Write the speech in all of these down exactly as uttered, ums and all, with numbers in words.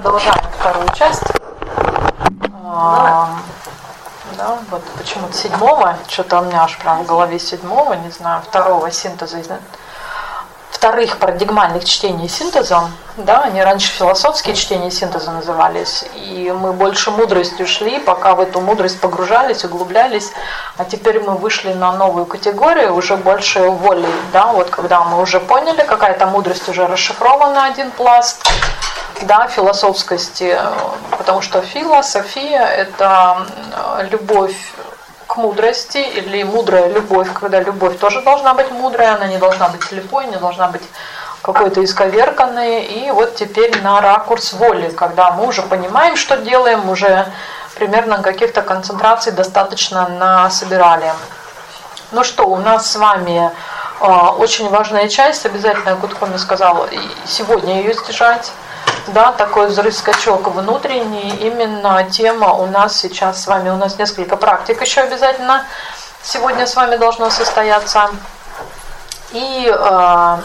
продолжаем вторую часть. А, да, вот почему-то седьмого, что-то у меня аж прям в голове седьмого, не знаю, второго синтеза, вторых парадигмальных чтений синтеза, да, они раньше философские чтения синтеза назывались, и мы больше мудростью шли, пока в эту мудрость погружались, углублялись, а теперь мы вышли на новую категорию, уже больше воли, да, вот когда мы уже поняли, какая-то мудрость уже расшифрована, один пласт, да, философскости, потому что философия – это любовь к мудрости, или мудрая любовь, когда любовь тоже должна быть мудрая, она не должна быть слепой, не должна быть какой-то исковерканной. И вот теперь на ракурс воли, когда мы уже понимаем, что делаем, уже примерно каких-то концентраций достаточно насобирали. Ну что, у нас с вами э, очень важная часть, обязательно Гудкоми сказал, и сегодня ее стяжать. Да, такой взрыв-скачок внутренний, именно тема у нас сейчас с вами, у нас несколько практик еще обязательно сегодня с вами должно состояться. И э,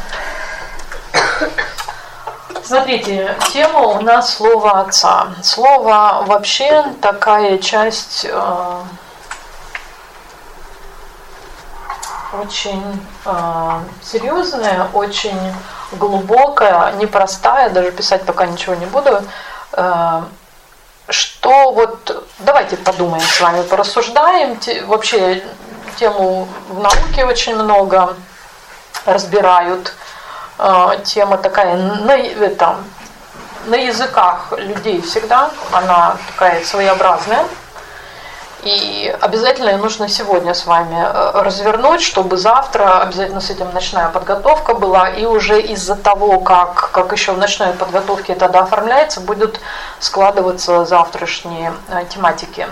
смотрите, тема у нас слово Отца. Слово вообще такая часть э, очень э, серьезная, очень глубокая, непростая, даже писать пока ничего не буду, что вот, давайте подумаем с вами, порассуждаем, вообще тему в науке очень много разбирают, тема такая на, это, на языках людей всегда, она такая своеобразная. И обязательно ее нужно сегодня с вами развернуть, чтобы завтра обязательно с этим ночная подготовка была. И уже из-за того, как, как еще в ночной подготовке это оформляется, будут складываться завтрашние тематики.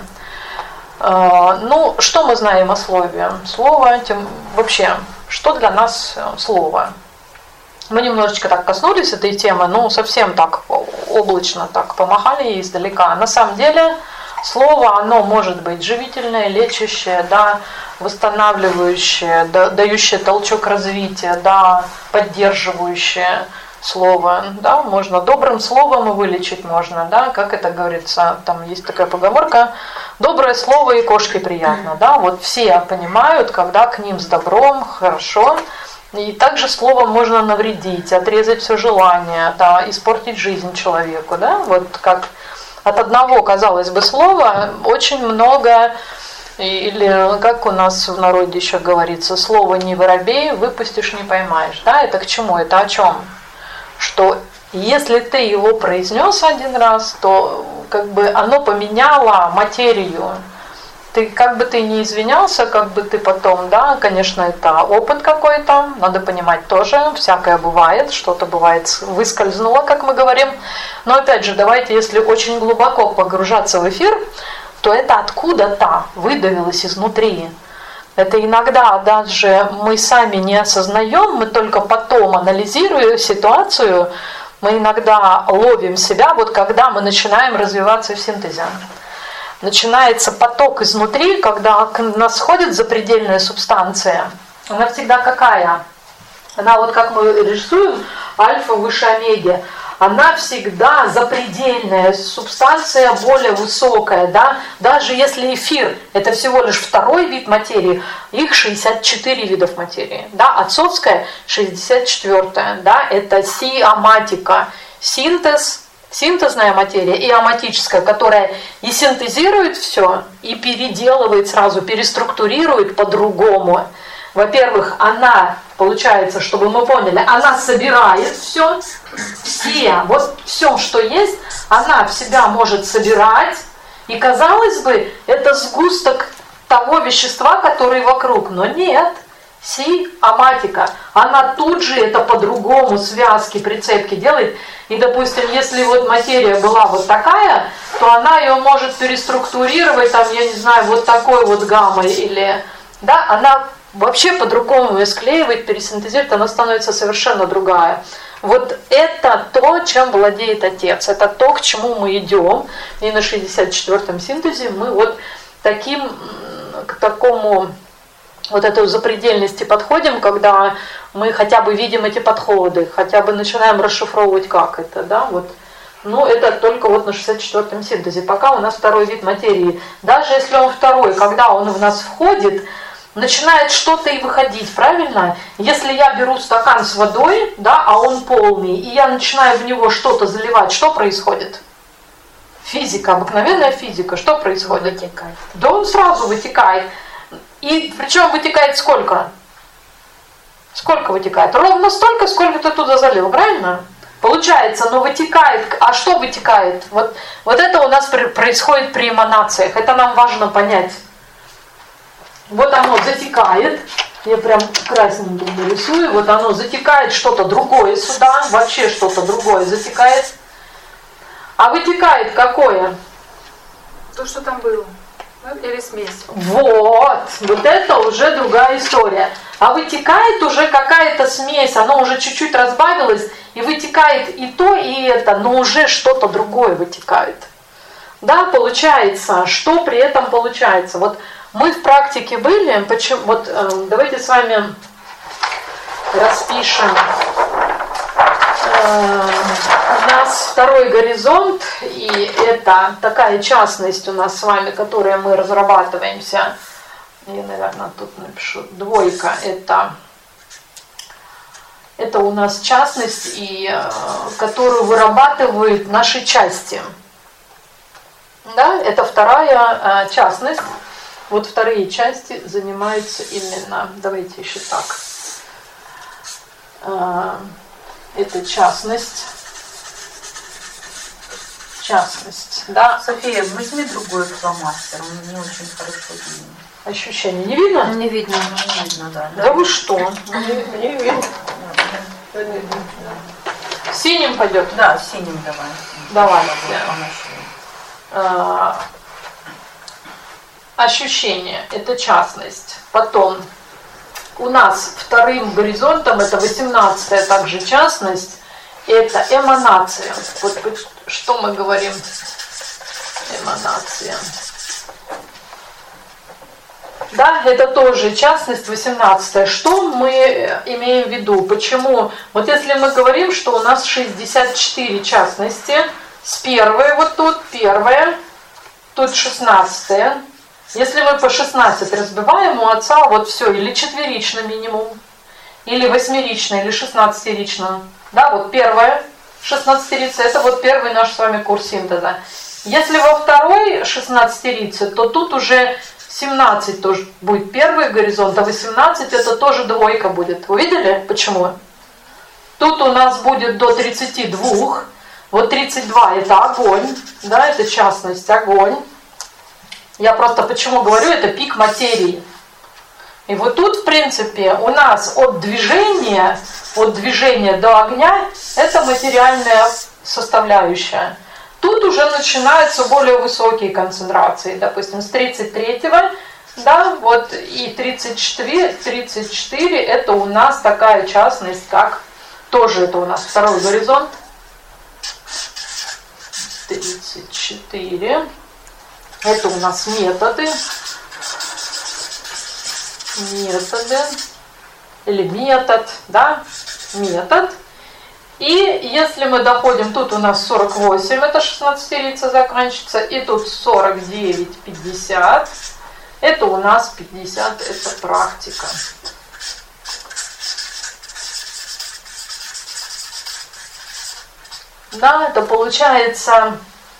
Ну, что мы знаем о слове? Слово, тем, вообще, что для нас слово? Мы немножечко так коснулись этой темы, ну, совсем так облачно так помахали ей издалека. На самом деле... Слово, оно может быть живительное, лечащее, да, восстанавливающее, да, дающее толчок развития, да, поддерживающее слово. Да, можно добрым словом и вылечить можно, да, как это говорится, там есть такая поговорка: доброе слово и кошке приятно. Да, вот все понимают, когда к ним с добром, хорошо. И также словом можно навредить, отрезать все желание, да, испортить жизнь человеку. Да, вот как... От одного, казалось бы, слова очень много, или как у нас в народе еще говорится, слово не воробей, выпустишь, не поймаешь. Да, это к чему? Это о чем? Что если ты его произнес один раз, то как бы оно поменяло материю. Ты как бы ты не извинялся, как бы ты потом, да, конечно, это опыт какой-то, надо понимать тоже, всякое бывает, что-то бывает выскользнуло, как мы говорим. Но опять же, давайте, если очень глубоко погружаться в эфир, то это откуда-то выдавилось изнутри. Это иногда даже мы сами не осознаем, мы только потом, анализируя ситуацию, мы иногда ловим себя, вот когда мы начинаем развиваться в синтезе. Начинается поток изнутри, когда к нас сходит запредельная субстанция. Она всегда какая? Она вот как мы рисуем, альфа выше омеги. Она всегда запредельная, субстанция более высокая. Да? Даже если эфир – это всего лишь второй вид материи, их шестьдесят четыре видов материи. Да? Отцовская – шестьдесят четвёртая. Да? Это сиаматика, синтез. Синтезная материя и аматическая, которая и синтезирует все, и переделывает сразу, переструктурирует по-другому. Во-первых, она, получается, чтобы мы поняли, она собирает все, все, вот все, что есть, она в себя может собирать, и, казалось бы, это сгусток того вещества, который вокруг, но нет. Си-аматика, она тут же это по-другому связки, прицепки делает. И, допустим, если вот материя была вот такая, то она ее может переструктурировать, там, я не знаю, вот такой вот гаммой, или, да, она вообще по-другому ее склеивает, пересинтезирует, она становится совершенно другая. Вот это то, чем владеет Отец, это то, к чему мы идем. И на шестьдесят четвёртом синтезе мы вот таким, к такому... вот этой запредельности подходим, когда мы хотя бы видим эти подходы, хотя бы начинаем расшифровывать, как это, да, вот Ну, это только вот на шестьдесят четвёртом синтезе. Пока у нас второй вид материи. Даже если он второй, когда он в нас входит, начинает что-то и выходить, правильно? Если я беру стакан с водой, да, а он полный, и я начинаю в него что-то заливать, что происходит? Физика, обыкновенная физика. Что происходит? Вытекает. Да он сразу вытекает. И причем вытекает сколько? Сколько вытекает? Ровно столько, сколько ты туда залил, правильно? Получается, но вытекает. А что вытекает? Вот, вот это у нас происходит при эманациях. Это нам важно понять. Вот оно затекает. Я прям красненьким нарисую. Вот оно затекает что-то другое сюда. Вообще что-то другое затекает. А вытекает какое? То, что там было. Или смесь. Вот. Вот это уже другая история. А вытекает уже какая-то смесь. Она уже чуть-чуть разбавилась. И вытекает и то, и это. Но уже что-то другое вытекает. Да, получается. Что при этом получается? Вот мы в практике были. Почему? Вот э, давайте с вами распишем. У нас второй горизонт, и это такая частность у нас с вами, которую мы разрабатываемся. Я, наверное, тут напишу двойка. Это, это у нас частность, и, которую вырабатывают наши части. Да, это вторая частность. Вот вторые части занимаются именно, давайте еще так. Это частность. Частность, да. София, возьми другой фломастер, он не очень хорошо видно. Ощущение не видно? Не видно, не видно, да. Да, да вы что? Не видно. Синим пойдет? Да, синим давай. Давай. А, ощущение, это частность. Потом у нас вторым горизонтом, это восемнадцатая также частность, это эманация. Вот что мы говорим? Эманация. Да, это тоже частность восемнадцатая. Что мы имеем в виду? Почему? Вот если мы говорим, что у нас шестьдесят четыре частности, с первой вот тут, первая, тут шестнадцатая. Если мы по шестнадцать разбиваем, у отца вот все, или четверично минимум, или восьмерично, или шестнадцатерично. Да, вот первое, шестнадцатерица, это вот первый наш с вами курс синтеза. Если во второй шестнадцатерице, то тут уже семнадцать тоже будет первый горизонт, а восемнадцать это тоже двойка будет. Вы видели, почему? Тут у нас будет до тридцати двух, вот тридцать два это огонь, да, это частность, огонь. Я просто почему говорю, это пик материи. И вот тут, в принципе, у нас от движения, от движения до огня, это материальная составляющая. Тут уже начинаются более высокие концентрации. Допустим, с тридцать третьего, да, вот, и тридцать четыре, тридцать четыре, это у нас такая частность, как, тоже это у нас второй горизонт. тридцать четыре. Это у нас методы, методы, или метод, да, метод. И если мы доходим, тут у нас сорок восемь, это шестнадцатерица заканчивается, и тут сорок девять, пятьдесят, это у нас пятьдесят, это практика. Да, это получается...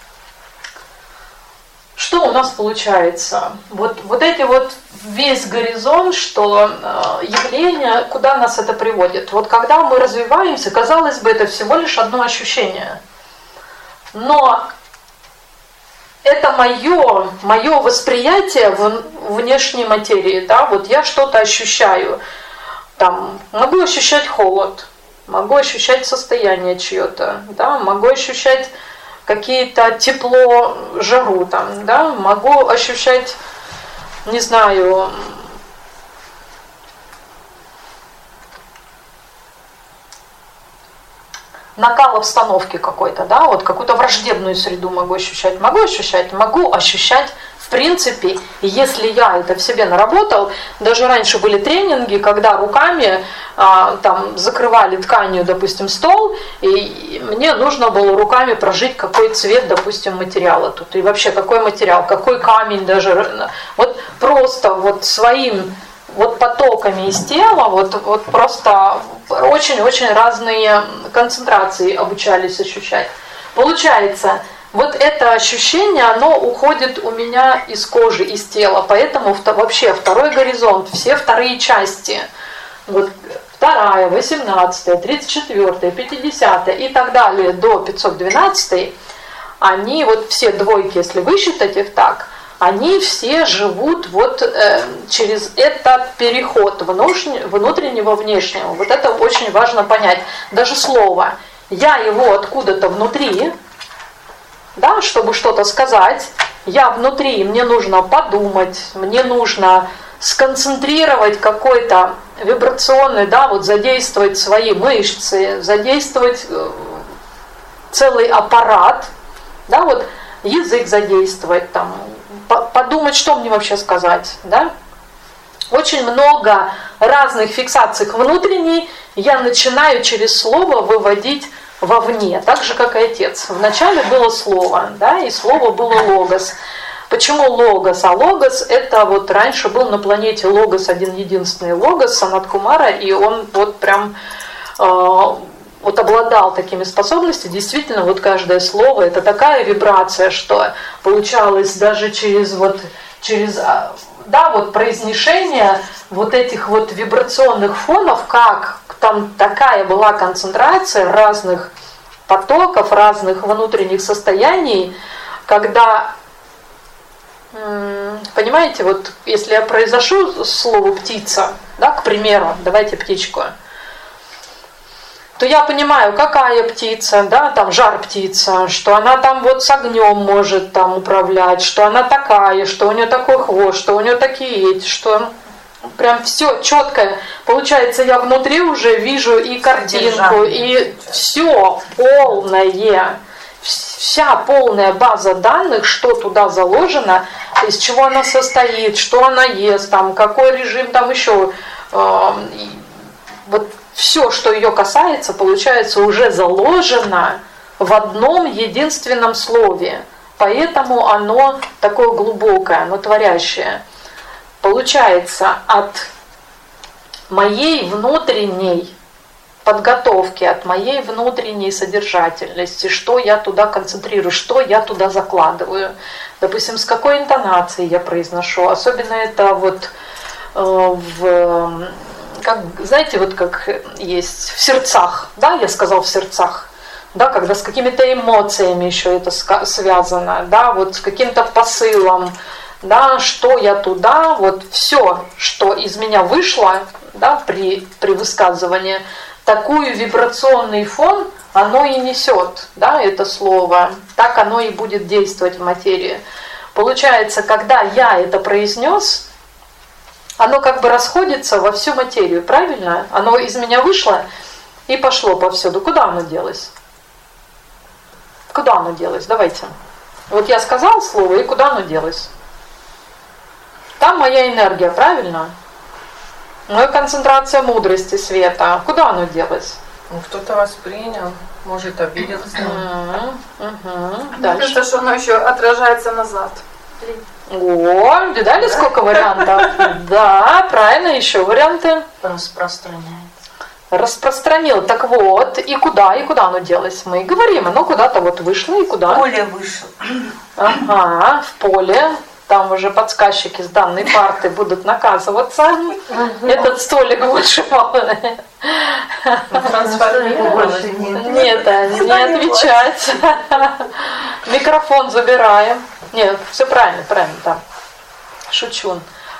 Что у нас получается? Вот, вот эти вот весь горизонт, что э, явление, куда нас это приводит? Вот когда мы развиваемся, казалось бы, это всего лишь одно ощущение. Но это мое, мое восприятие внешней материи. Да? Вот я что-то ощущаю. Там, могу ощущать холод, могу ощущать состояние чье-то, да? Могу ощущать какие-то тепло, жару там, да, могу ощущать, не знаю, накал обстановки какой-то, да, вот какую-то враждебную среду могу ощущать, могу ощущать, могу ощущать, в принципе, если я это в себе наработал, даже раньше были тренинги, когда руками а, там закрывали тканью, допустим, стол, и мне нужно было руками прожить, какой цвет, допустим, материала тут, и вообще какой материал, какой камень даже, вот просто вот своим вот потоками из тела, вот, вот просто очень-очень разные концентрации обучались ощущать. Получается, вот это ощущение, оно уходит у меня из кожи, из тела, поэтому вообще второй горизонт, все вторые части, вот вторая, восемнадцатая, тридцать четвёртая, пятидесятая и так далее до пятьсот двенадцатой, они вот все двойки, если высчитать их так, они все живут вот э, через этот переход внутреннего внешнего. Вот это очень важно понять. Даже слово «я» его откуда-то внутри, да, чтобы что-то сказать, я внутри, мне нужно подумать, мне нужно сконцентрировать какой-то вибрационный, да, вот задействовать свои мышцы, задействовать целый аппарат, да, вот язык задействовать, там, подумать, что мне вообще сказать, да. Очень много разных фиксаций внутренней я начинаю через слово выводить вовне, так же, как и отец. Вначале было слово, да, и слово было логос. Почему логос? А логос это вот раньше был на планете логос, один единственный логос, Санат Кумара, и он вот прям э, вот обладал такими способностями. Действительно, вот каждое слово это такая вибрация, что получалось даже через вот через да, вот произношение вот этих вот вибрационных фонов, как там такая была концентрация разных потоков, разных внутренних состояний, когда, понимаете, вот если я произношу слово птица, да, к примеру, давайте птичку, то я понимаю, какая птица, да, там жар птица, что она там вот с огнем может там управлять, что она такая, что у нее такой хвост, что у нее такие эти, что прям все четко. Получается, я внутри уже вижу и картинку, и все полное, вся полная база данных, что туда заложено, из чего она состоит, что она ест, там, какой режим там еще. Э, вот все, что ее касается, получается, уже заложено в одном единственном слове. Поэтому оно такое глубокое, оно творящее. Получается, от моей внутренней подготовки, от моей внутренней содержательности, что я туда концентрирую, что я туда закладываю. Допустим, с какой интонацией я произношу. Особенно это вот э, в... Как, знаете, вот как есть в сердцах, да, я сказал в сердцах, да, когда с какими-то эмоциями еще это связано, да, вот с каким-то посылом, да, что я туда, вот все, что из меня вышло, да, при, при высказывании, такой вибрационный фон, оно и несет, да, это слово, так оно и будет действовать в материи. Получается, когда я это произнес, оно как бы расходится во всю материю, правильно? Оно из меня вышло и пошло повсюду. Куда оно делось? Куда оно делось? Давайте. Вот я сказал слово, и куда оно делось? Там моя энергия, правильно? Моя концентрация мудрости, света. Куда оно делось? Ну, кто-то воспринял, может обиделся. Mm-hmm. Mm-hmm. Мне кажется, что оно еще отражается назад. О, видали, да? Сколько вариантов? Да, правильно, еще варианты. Распространяется. Распространил. Так вот, и куда, и куда оно делось? Мы и говорим, оно куда-то вот вышло, и куда? В поле вышло. Ага, в поле. Там уже подсказчики с данной парты будут наказываться. Этот столик больше мало. Трансформировалось. Нет, не отвечать. Микрофон забираем. Нет, все правильно, правильно, да. Шучу.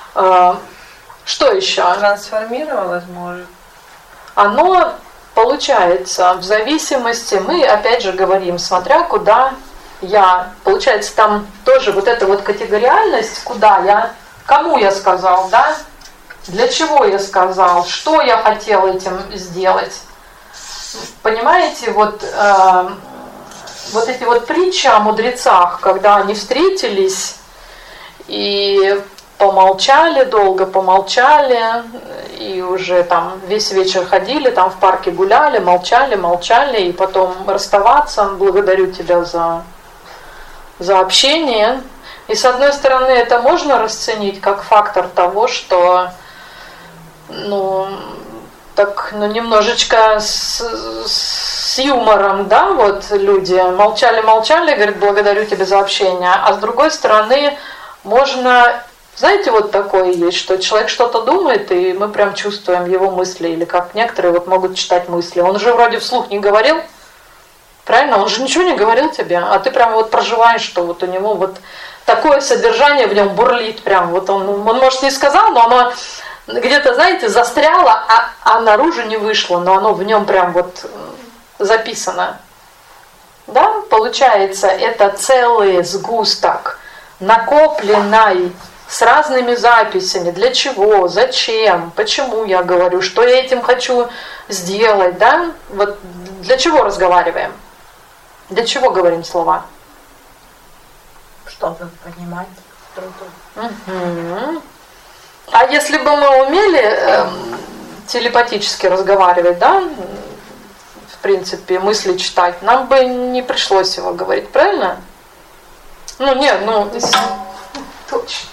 Что еще? Трансформировалось, может. Оно получается в зависимости, мы опять же говорим, смотря куда я. Получается, там тоже вот эта вот категориальность, куда я, кому я сказал, да? Для чего я сказал, что я хотел этим сделать. Понимаете, вот... Э, Вот эти вот притчи о мудрецах, когда они встретились и помолчали, долго помолчали, и уже там весь вечер ходили, там в парке гуляли, молчали, молчали, и потом расставаться. Благодарю тебя за, за общение. И с одной стороны, это можно расценить как фактор того, что ну, так, ну, немножечко с, с юмором, да, вот люди молчали-молчали, говорят, благодарю тебя за общение. А с другой стороны, можно, знаете, вот такое есть, что человек что-то думает, и мы прям чувствуем его мысли, или как некоторые вот могут читать мысли. Он же вроде вслух не говорил, правильно? Он же ничего не говорил тебе, а ты прям вот проживаешь, что вот у него вот такое содержание в нем бурлит прям. Вот он, он может, не сказал, но оно где-то, знаете, застряло, а, а наружу не вышло, но оно в нем прям вот записано. Да, получается, это целый сгусток, накопленный с разными записями. Для чего, зачем, почему я говорю, что я этим хочу сделать, да? Вот для чего разговариваем? Для чего говорим слова? Чтобы понимать друг друга. Угу. А если бы мы умели э, телепатически разговаривать, да, в принципе, мысли читать, нам бы не пришлось его говорить, правильно? Ну, нет, ну, точно.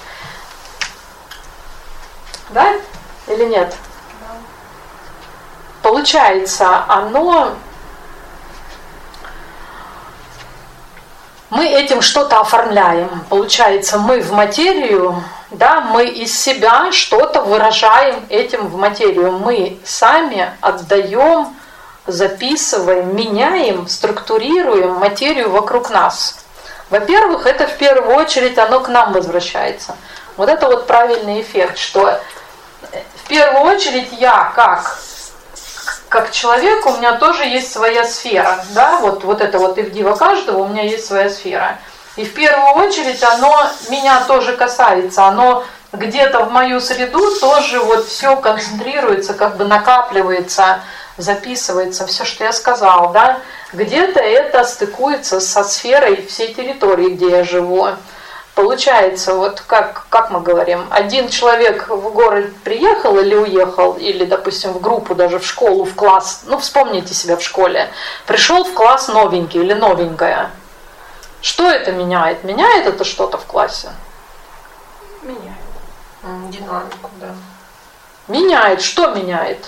Да? Или нет? Да. Получается, оно... Мы этим что-то оформляем. Получается, мы в материю, да, мы из себя что-то выражаем этим в материю. Мы сами отдаем, записываем, меняем, структурируем материю вокруг нас. Во-первых, это в первую очередь оно к нам возвращается. Вот это вот правильный эффект, что в первую очередь я как... Как человек у меня тоже есть своя сфера, да, вот, вот это вот ивдива каждого, у меня есть своя сфера. И в первую очередь оно меня тоже касается, оно где-то в мою среду тоже вот все концентрируется, как бы накапливается, записывается, все, что я сказал, да. Где-то это стыкуется со сферой всей территории, где я живу. Получается, вот как, как мы говорим, один человек в город приехал или уехал, или, допустим, в группу, даже в школу, в класс, ну, вспомните себя в школе, пришел в класс новенький или новенькая. Что это меняет? Меняет это что-то в классе? Меняет. Динамику, да. Меняет. Что меняет?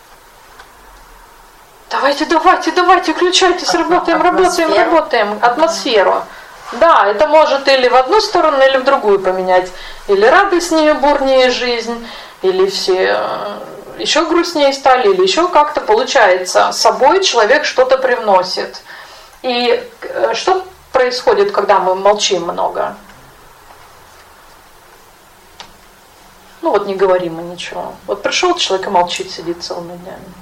Давайте, давайте, давайте, включайтесь, работаем, работаем, работаем. Атмосферу. Да, это может или в одну сторону, или в другую поменять. Или радостнее, бурнее жизнь, или все еще грустнее стали, или еще как-то получается. С собой человек что-то привносит. И что происходит, когда мы молчим много? Ну вот не говорим мы ничего. Вот пришел человек и молчит, сидит целыми днями.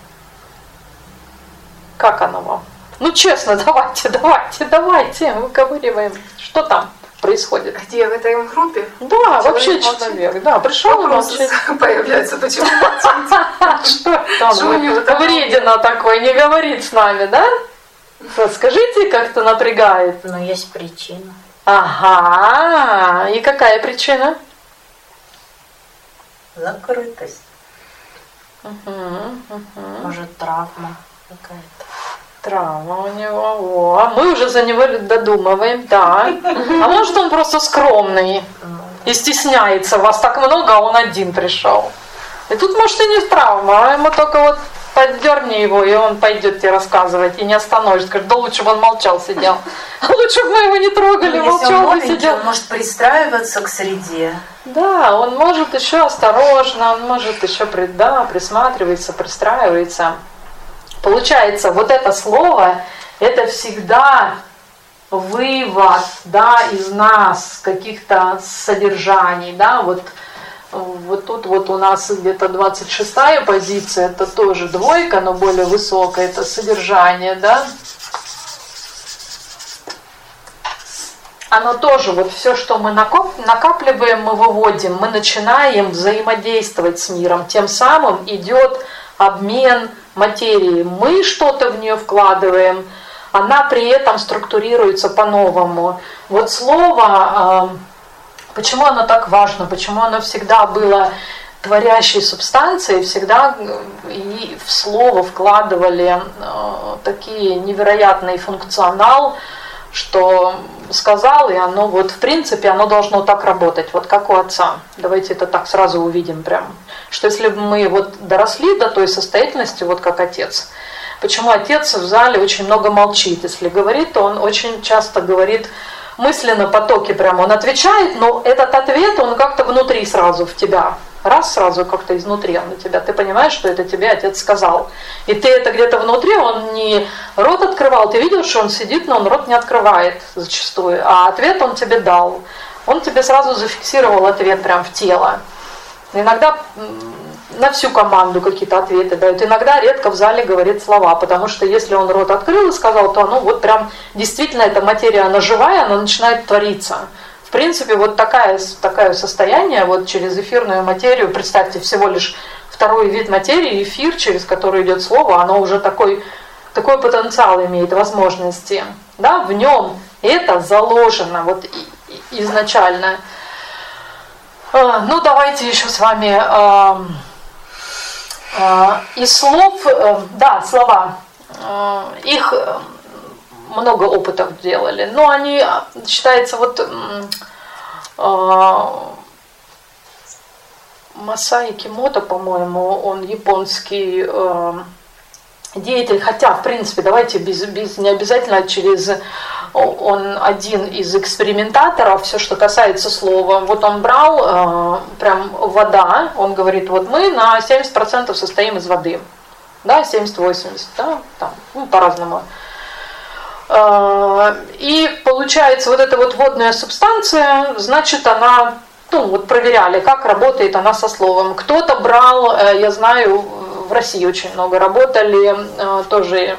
Как оно вам? Ну честно, давайте, давайте, давайте, выковыриваем. Что там происходит? Где, в этой группе? Да, человек вообще молчит. Человек, да, пришел и молчит. Появляется, почему молчит? Что там? Вредина такой, не говорит с нами, да? Скажите, как-то напрягает. Но есть причина. Ага, и какая причина? Закрытость. Угу, угу. Может, травма какая-то. Травма у него. О, а мы уже за него додумываем, да. А может, он просто скромный и стесняется. Вас так много, а он один пришел. И тут, может, и не травма, а ему только вот поддерни его, и он пойдет тебе рассказывать, и не остановишь. Скажет, да лучше бы он молчал, сидел. Лучше бы мы его не трогали, ну, молчал бы сидел. Он может пристраиваться к среде. Да, он может еще осторожно, он может еще да, присматривается, пристраивается. Получается, вот это слово, это всегда вывод, да, из нас каких-то содержаний, да, вот, вот тут вот у нас где-то двадцать шестая позиция, это тоже двойка, но более высокая, это содержание, да. Оно тоже, вот все, что мы накапливаем, мы выводим, мы начинаем взаимодействовать с миром, тем самым идет обмен материи. Мы что-то в нее вкладываем, она при этом структурируется по-новому. Вот слово Почему оно так важно? Почему оно всегда было творящей субстанцией, всегда и в слово вкладывали такие невероятный функционал, что сказал, и оно вот в принципе оно должно так работать, вот как у отца. Давайте это так сразу увидим прям, что если бы мы вот доросли до той состоятельности, вот как отец. Почему отец в зале очень много молчит? Если говорит, то он очень часто говорит мысленно потоки прямо. Он отвечает, но этот ответ, он как-то внутри сразу в тебя. Раз сразу как-то изнутри он на тебя. Ты понимаешь, что это тебе отец сказал. И ты это где-то внутри, он не рот открывал. Ты видел, что он сидит, но он рот не открывает зачастую. А ответ он тебе дал. Он тебе сразу зафиксировал ответ прям в тело. Иногда на всю команду какие-то ответы дают. Иногда редко в зале говорит слова, потому что если он рот открыл и сказал, то оно вот прям действительно эта материя, она живая, она начинает твориться. В принципе, вот такое, такое состояние, вот через эфирную материю, представьте, всего лишь второй вид материи, эфир, через который идет слово, оно уже такой, такой потенциал имеет, возможности. Да, в нем это заложено вот изначально. Ну, давайте еще с вами э, э, из слов, э, да, слова, э, их много опытов делали, но они, считается, вот э, Масаи Кимото, по-моему, он японский э, деятель, хотя, в принципе, давайте без, без, не обязательно через... Он один из экспериментаторов, все, что касается слова. Вот он брал э, прям вода, он говорит, вот мы на семьдесят процентов состоим из воды, да, семьдесят-восемьдесят, да, там, ну, по-разному. Э, и получается вот эта вот водная субстанция, значит, она, ну, вот проверяли, как работает она со словом. Кто-то брал, э, я знаю, в России очень много работали, э, тоже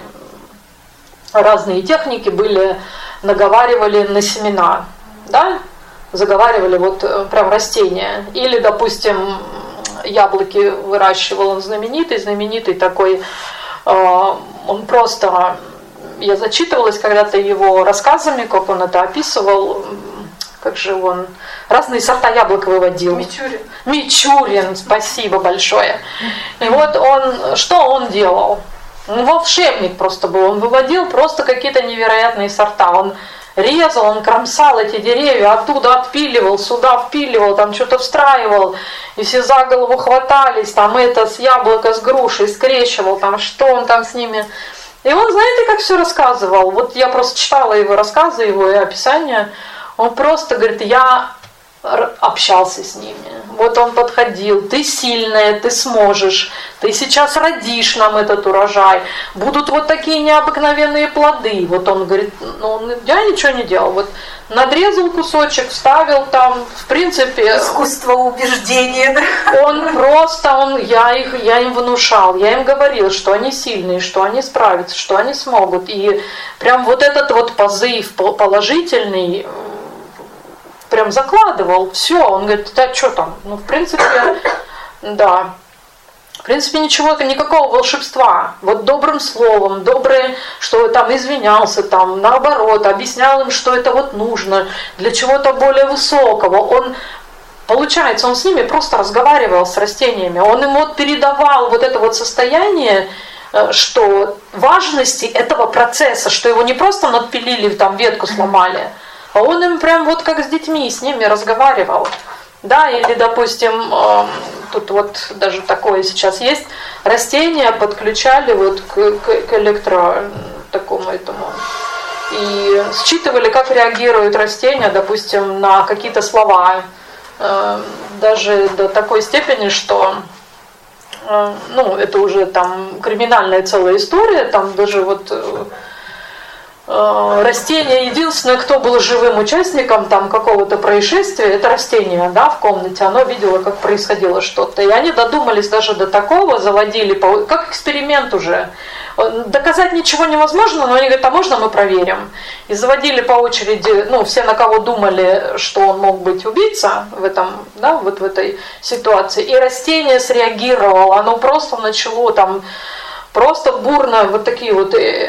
разные техники были, наговаривали на семена, да, заговаривали вот прям растения. Или, допустим, яблоки выращивал он знаменитый, знаменитый такой, э, он просто, я зачитывалась когда-то его рассказами, как он это описывал, как же он, разные сорта яблок выводил. Мичурин. Мичурин, спасибо большое. И вот он, что он делал? Он волшебник просто был, он выводил просто какие-то невероятные сорта, он резал, он кромсал эти деревья, оттуда отпиливал, сюда впиливал, там что-то встраивал, и все за голову хватались, там это с яблока, с грушей скрещивал, там что он там с ними. И он, знаете, как все рассказывал, вот я просто читала его рассказы, его и описания, он просто говорит, я общался с ними. Вот он подходил, ты сильная, ты сможешь, ты сейчас родишь нам этот урожай, будут вот такие необыкновенные плоды. Вот он говорит, ну я ничего не делал, вот надрезал кусочек, вставил там, в принципе... Искусство убеждения, да? Он просто, он, я, их, я им внушал, я им говорил, что они сильные, что они справятся, что они смогут. И прям вот этот вот позыв положительный, прям закладывал, все, он говорит, да что там, ну в принципе, да, в принципе ничего, никакого волшебства, вот добрым словом, доброе, что там извинялся, там наоборот, объяснял им, что это вот нужно, для чего-то более высокого, он, получается, он с ними просто разговаривал с растениями, он им вот передавал вот это вот состояние, что важности этого процесса, что его не просто надпилили, там ветку сломали, а он им прям вот как с детьми, с ними разговаривал. Да, или, допустим, тут вот даже такое сейчас есть, растения подключали вот к, к, к электро такому этому. И считывали, как реагируют растения, допустим, на какие-то слова. Даже до такой степени, что, ну, это уже там криминальная целая история, там даже вот... Растение, единственное, кто был живым участником там какого-то происшествия, это растение, да, в комнате, оно видело, как происходило что-то. И они додумались даже до такого, заводили, как эксперимент уже. Доказать ничего невозможно, но они говорят, а можно мы проверим? И заводили по очереди, ну, все, на кого думали, что он мог быть убийца в этом, да, вот в этой ситуации. И растение среагировало, оно просто начало там... Просто бурно, вот такие вот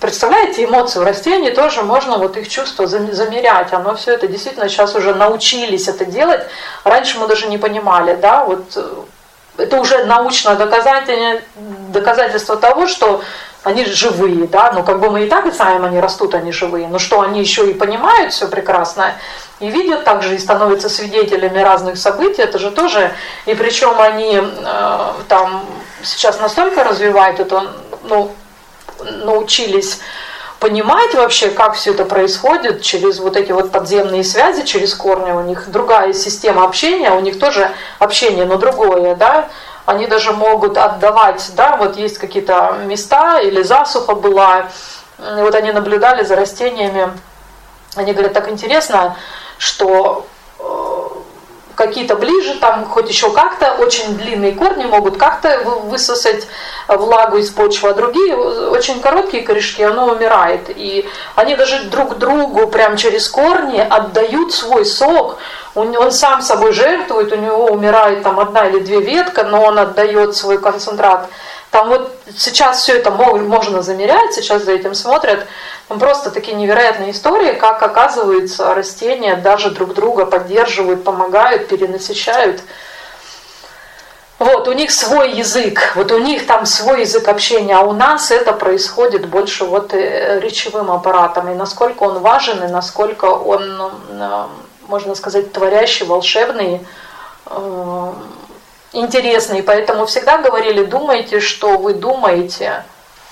представляете, эмоции у растений тоже можно вот их чувства замерять. Оно все это действительно сейчас уже научились это делать. Раньше мы даже не понимали, да, вот это уже научное доказательство, доказательство того, что они живые, да, ну как бы мы и так знаем, они растут, они живые, но что они еще и понимают все прекрасно и видят также и становятся свидетелями разных событий, это же тоже, и причем они э, там сейчас настолько развивают это, ну, научились понимать вообще, как все это происходит через вот эти вот подземные связи, через корни, у них другая система общения, у них тоже общение, но другое, да, они даже могут отдавать, да, вот есть какие-то места, или засуха была, и вот они наблюдали за растениями, они говорят, так интересно, что какие-то ближе, там хоть еще как-то, очень длинные корни могут как-то высосать влагу из почвы, а другие очень короткие корешки, оно умирает. И они даже друг другу прям через корни отдают свой сок, он сам собой жертвует, у него умирает там одна или две ветка, но он отдает свой концентрат. Там вот сейчас все это можно замерять, сейчас за этим смотрят. Там просто такие невероятные истории, как оказывается растения даже друг друга поддерживают, помогают, перенасыщают. Вот, у них свой язык, вот у них там свой язык общения, а у нас это происходит больше вот речевым аппаратом. И насколько он важен, и насколько он, можно сказать, творящий, волшебный, интересный. Поэтому всегда говорили, думайте, что вы думаете.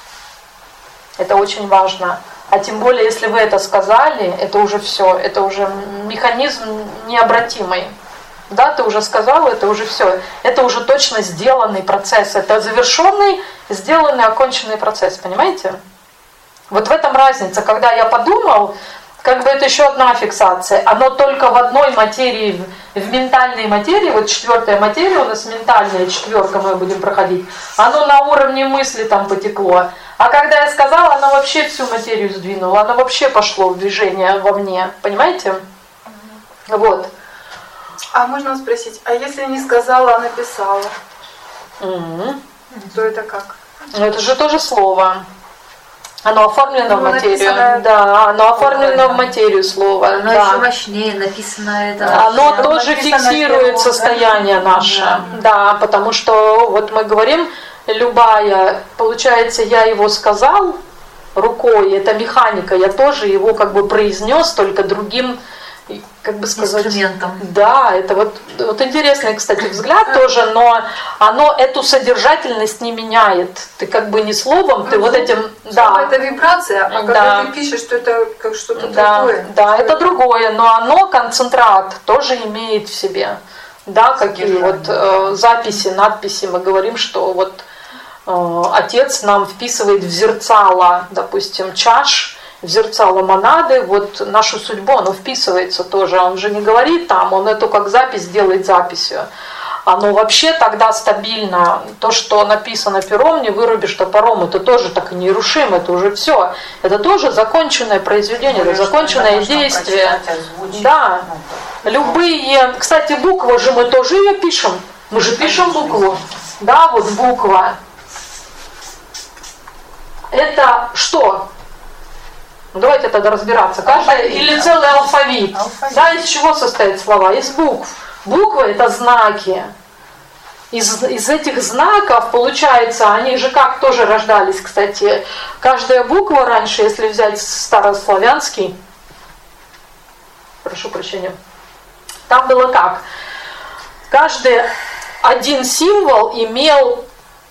Это очень важно. А тем более, если вы это сказали, это уже все, это уже механизм необратимый. Да, ты уже сказал, это уже все. Это уже точно сделанный процесс. Это завершенный, сделанный, оконченный процесс. Понимаете? Вот в этом разница. Когда я подумал, как бы это еще одна фиксация. Оно только в одной материи, в ментальной материи, вот четвертая материя у нас ментальная, четверка мы будем проходить, оно на уровне мысли там потекло. А когда я сказала, оно вообще всю материю сдвинуло, оно вообще пошло в движение во мне. Понимаете? Вот. А можно спросить, а если не сказала, а написала? Mm-hmm. То это как? Ну это же тоже слово. Оно оформлено ну, в материю. Написано... Да, оно оформлено в материю слово. Оно да. еще мощнее, написано это. Оно да, тоже фиксирует состояние да? наше. Да. да, потому что вот мы говорим, любая, получается, я его сказал рукой, это механика, я тоже его как бы произнес, только другим, как бы сказать, инструментом. Да, это вот, вот интересный, кстати, взгляд тоже, но оно эту содержательность не меняет. Ты как бы не словом, ты вот этим... Да. Это вибрация, а когда да. ты пишешь, что это как что-то да. другое. Да, это другое, но оно, концентрат, тоже имеет в себе. Да, какие вот э, записи, надписи, мы говорим, что вот э, Отец нам вписывает в зерцало, допустим, чаш, в зерцало монады, вот нашу судьбу, оно вписывается тоже. Он же не говорит там, он эту как запись делает записью. Оно вообще тогда стабильно. То, что написано пером, не вырубишь топором, это тоже так и нерушимо, это уже все. Это тоже законченное произведение, это законченное действие. Да. Любые, кстати, буквы же мы тоже ее пишем. Мы же пишем букву. Да, вот буква. Это что? Давайте тогда разбираться. Каждая, или целый алфавит. алфавит. Да, из чего состоят слова? Из букв. Буквы это знаки. Из, из этих знаков, получается, они же как тоже рождались, кстати. Каждая буква раньше, если взять старославянский, прошу прощения, там было как? Каждый один символ имел...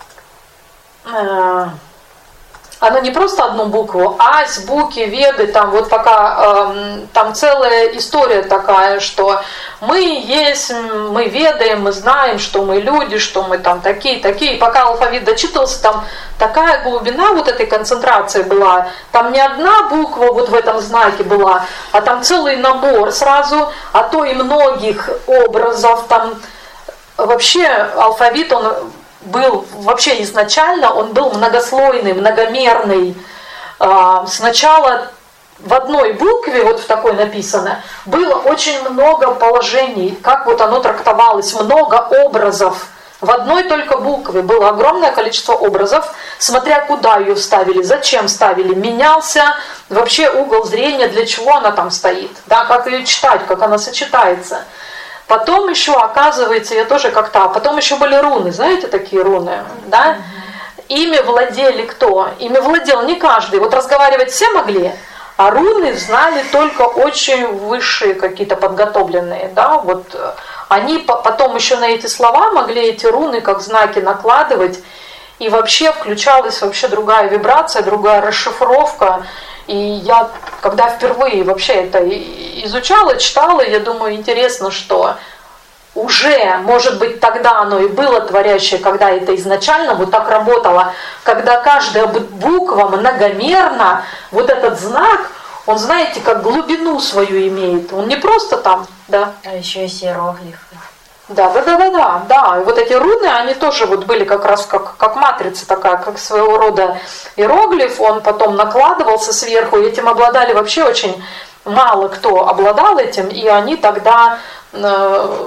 Э, Оно не просто одну букву, азбуки, веды, там вот пока э, там целая история такая, что мы есть, мы ведаем, мы знаем, что мы люди, что мы там такие, такие. И пока алфавит дочитывался, там такая глубина вот этой концентрации была. Там не одна буква вот в этом знаке была, а там целый набор сразу, а то и многих образов. Там вообще алфавит, он... был вообще изначально, он был многослойный, многомерный. Сначала в одной букве, вот в такой написано, было очень много положений, как вот оно трактовалось, много образов В одной только букве было огромное количество образов, смотря куда ее ставили, зачем ставили, менялся вообще угол зрения, для чего она там стоит, да, как ее читать, как она сочетается. Потом еще, оказывается, я тоже как-то, потом еще были руны, знаете такие руны, да? Ими владели кто? Ими владел не каждый, вот разговаривать все могли, а руны знали только очень высшие какие-то подготовленные, да, вот. Они потом еще на эти слова могли эти руны как знаки накладывать, и вообще включалась вообще другая вибрация, другая расшифровка. И я, когда впервые вообще это изучала, читала, я думаю, интересно, что уже, может быть, тогда оно и было творящее, когда это изначально вот так работало, когда каждая буква многомерна, вот этот знак, он, знаете, как глубину свою имеет. Он не просто там, да. А еще есть иероглифы. Да, да, да, да, да, да. И вот эти руны, они тоже вот были как раз как, как матрица такая, как своего рода иероглиф. Он потом накладывался сверху, и этим обладали вообще очень мало кто обладал этим, и они тогда э,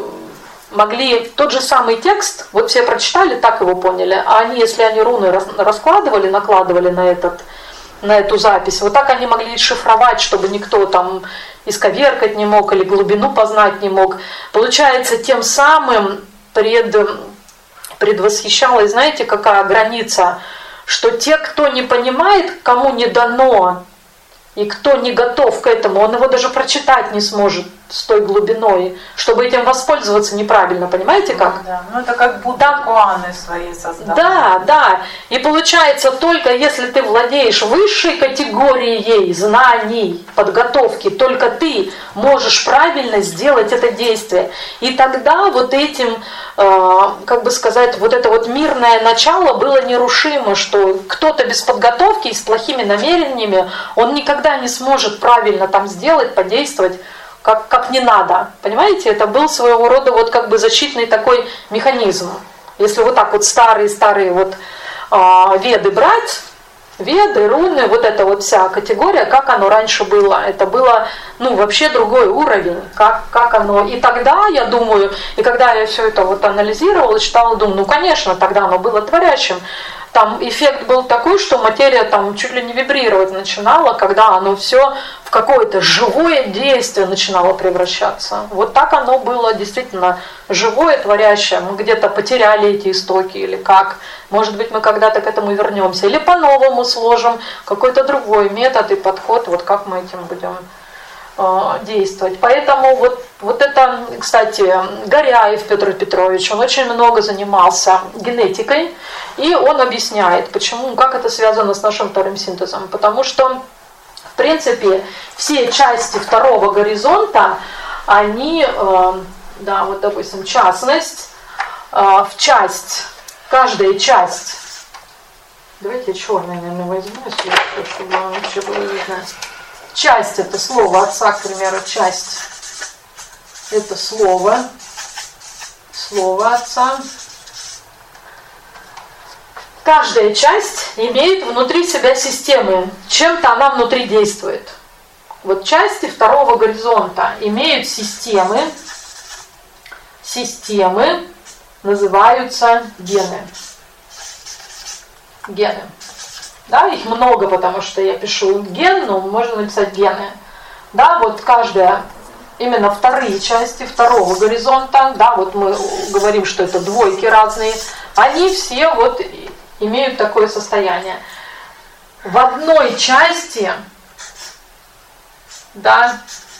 могли тот же самый текст, вот все прочитали, так его поняли, а они, если они руны раскладывали, накладывали на этот, на эту запись, вот так они могли шифровать, чтобы никто там исковеркать не мог или глубину познать не мог. Получается, тем самым пред, предвосхищалась, знаете, какая граница, что те, кто не понимает, кому не дано, и кто не готов к этому, он его даже прочитать не сможет с той глубиной, чтобы этим воспользоваться неправильно, понимаете как? Да, ну это как будто кланы свои создали. Да, да. И получается, только если ты владеешь высшей категорией знаний, подготовки, только ты можешь правильно сделать это действие. И тогда вот этим, э, как бы сказать, вот это вот мирное начало было нерушимо, что кто-то без подготовки и с плохими намерениями, он никогда не сможет правильно там сделать, подействовать, Как, как не надо. Понимаете, это был своего рода вот как бы защитный такой механизм. Если вот так вот старые-старые вот э, веды брать, веды, руны, вот эта вот вся категория, как оно раньше было, это было, ну, вообще другой уровень, как, как оно. И тогда, я думаю, и когда я все это вот анализировала, читала, думаю, ну, конечно, тогда оно было творящим. Там эффект был такой, что материя там чуть ли не вибрировать начинала, когда оно все в какое-то живое действие начинало превращаться. Вот так оно было действительно живое, творящее. Мы где-то потеряли эти истоки или как. Может быть, мы когда-то к этому вернемся. Или по-новому сложим какой-то другой метод и подход, вот как мы этим будем действовать. Поэтому вот, вот это, кстати, Горяев Петр Петрович, он очень много занимался генетикой, и он объясняет, почему, как это связано с нашим вторым синтезом. Потому что, в принципе, все части второго горизонта, они, да, вот, допустим, частность, в часть, каждая часть, давайте я черный, наверное, возьму, чтобы вообще было видно. Часть — это слово отца, к примеру, часть — это слово, слово отца. Каждая часть имеет внутри себя системы, чем-то она внутри действует. Вот части второго горизонта имеют системы, системы называются гены. Гены. Да, их много, потому что я пишу ген, но можно написать гены. Да, вот каждая, именно вторые части второго горизонта, да, вот мы говорим, что это двойки разные, они все вот имеют такое состояние. В одной части, да,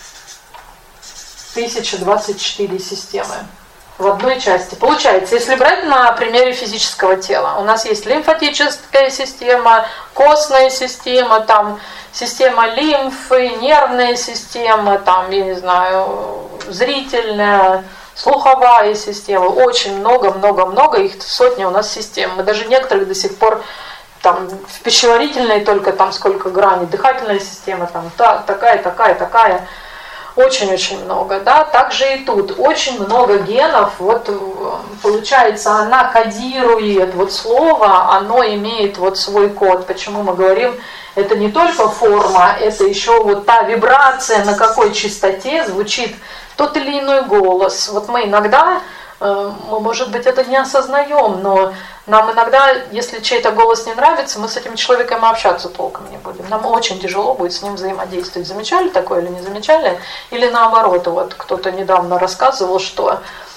тысяча двадцать четыре системы. В одной части. Получается, если брать на примере физического тела, у нас есть лимфатическая система, костная система, там, система лимфы, нервная система, там, я не знаю, зрительная, слуховая система. Очень много-много-много, их сотни у нас систем. Мы даже некоторых до сих пор, там, в пищеварительной только там сколько граней, дыхательная система, там, та, такая, такая, такая. Очень-очень много, да, также и тут очень много генов, вот получается, она кодирует, вот слово, оно имеет вот свой код, почему мы говорим, это не только форма, это еще вот та вибрация, на какой частоте звучит тот или иной голос. Вот мы иногда мы, может быть, это не осознаем, но нам иногда, если чей-то голос не нравится, мы с этим человеком общаться толком не будем. Нам очень тяжело будет с ним взаимодействовать. Замечали такое или не замечали? Или наоборот, вот кто-то недавно рассказывал, что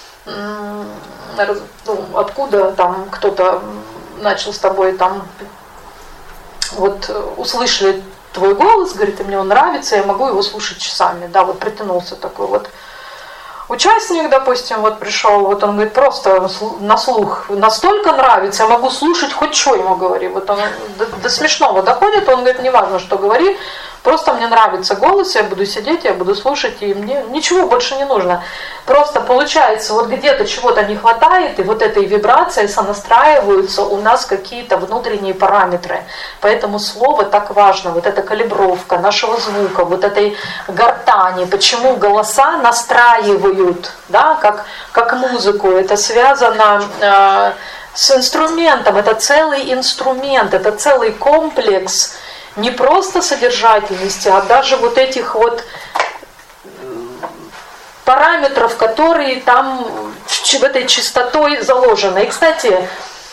ну, откуда там кто-то начал с тобой там, вот услышали твой голос, говорит, и мне он нравится, я могу его слушать часами. Да, вот притянулся такой вот участник, допустим, вот пришел, вот он говорит, просто на слух настолько нравится, я могу слушать хоть что ему говори. Вот он до, до смешного доходит, он говорит, неважно, что говори, просто мне нравится голос, я буду сидеть, я буду слушать, и мне ничего больше не нужно. Просто получается, вот где-то чего-то не хватает, и вот этой вибрацией сонастраиваются у нас какие-то внутренние параметры. Поэтому слово так важно, вот эта калибровка нашего звука, вот этой гортани, почему голоса настраивают, да, как, как музыку, это связано э, с инструментом, это целый инструмент, это целый комплекс, не просто содержательности, а даже вот этих вот параметров, которые там в этой чистотой заложены. И, кстати,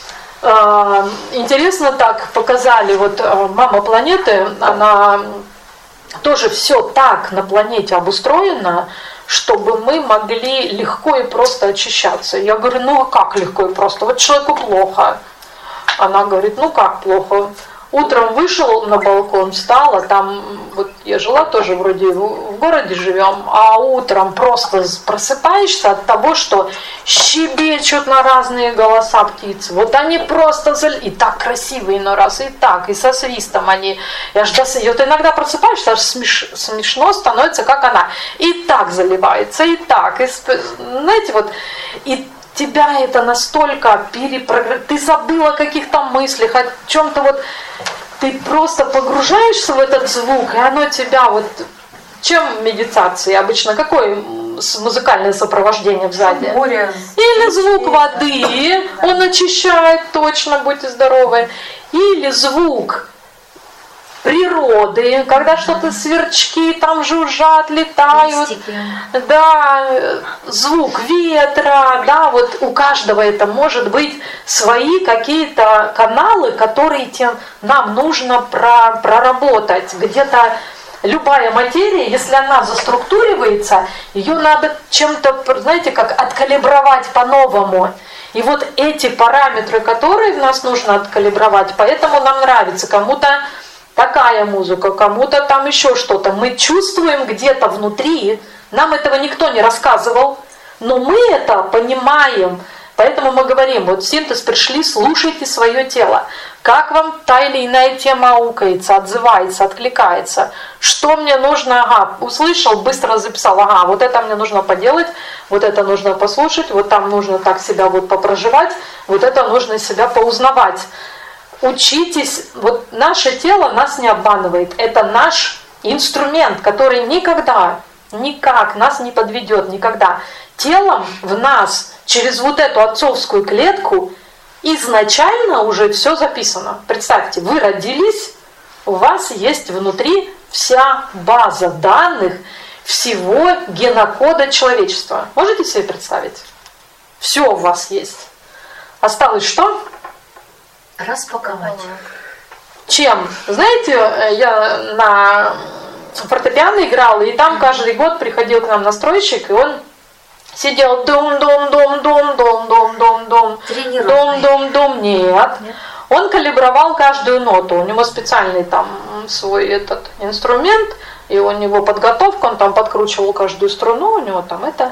интересно так показали, вот мама планеты, она тоже все так на планете обустроена, чтобы мы могли легко и просто очищаться. Я говорю, ну а как легко и просто? Вот человеку плохо. Она говорит, ну как плохо? Утром вышел на балкон, встал, а там, вот я жила тоже вроде в городе живем, а утром просто просыпаешься от того, что щебечут на разные голоса птицы. Вот они просто, зал... и так красивые иной раз, и так, и со свистом они. Я ж до... и вот иногда просыпаешься, аж смеш... смешно становится, как она. И так заливается, и так, и, знаете, вот, и тебя это настолько перепрограммировало, ты забыла о каких-то мыслях, о чем-то вот, ты просто погружаешься в этот звук, и оно тебя вот, чем медитация обычно, какое музыкальное сопровождение сзади? Море. Или звук воды, он очищает точно, будьте здоровы, или звук природы, когда что-то сверчки там жужжат, летают, Листики. Да, звук ветра, да, вот у каждого это может быть свои какие-то каналы, которые тем, нам нужно про, проработать. Где-то любая материя, если она заструктуривается, ее надо чем-то, знаете, как откалибровать по-новому. И вот эти параметры, которые в нас нужно откалибровать, поэтому нам нравится кому-то такая музыка, кому-то там еще что-то. Мы чувствуем где-то внутри, нам этого никто не рассказывал, но мы это понимаем. Поэтому мы говорим, вот в синтез пришли, слушайте свое тело. Как вам та или иная тема аукается, отзывается, откликается. Что мне нужно, ага, услышал, быстро записал, ага, вот это мне нужно поделать, вот это нужно послушать, вот там нужно так себя вот попроживать, вот это нужно себя поузнавать. Учитесь, вот наше тело нас не обманывает, это наш инструмент, который никогда, никак нас не подведет, никогда. Телом в нас через вот эту отцовскую клетку изначально уже все записано. Представьте, вы родились, у вас есть внутри вся база данных всего генокода человечества. Можете себе представить? Все у вас есть. Осталось что? Распаковать. Чем? Знаете, я на фортепиано играла, и там каждый год приходил к нам настройщик, и он сидел дум-дум-дум-дум-дум-дум-дум-дум. Дум-дум-дум. Нет. Он калибровал каждую ноту. У него специальный там свой этот инструмент, и у него подготовка, он там подкручивал каждую струну, у него там это.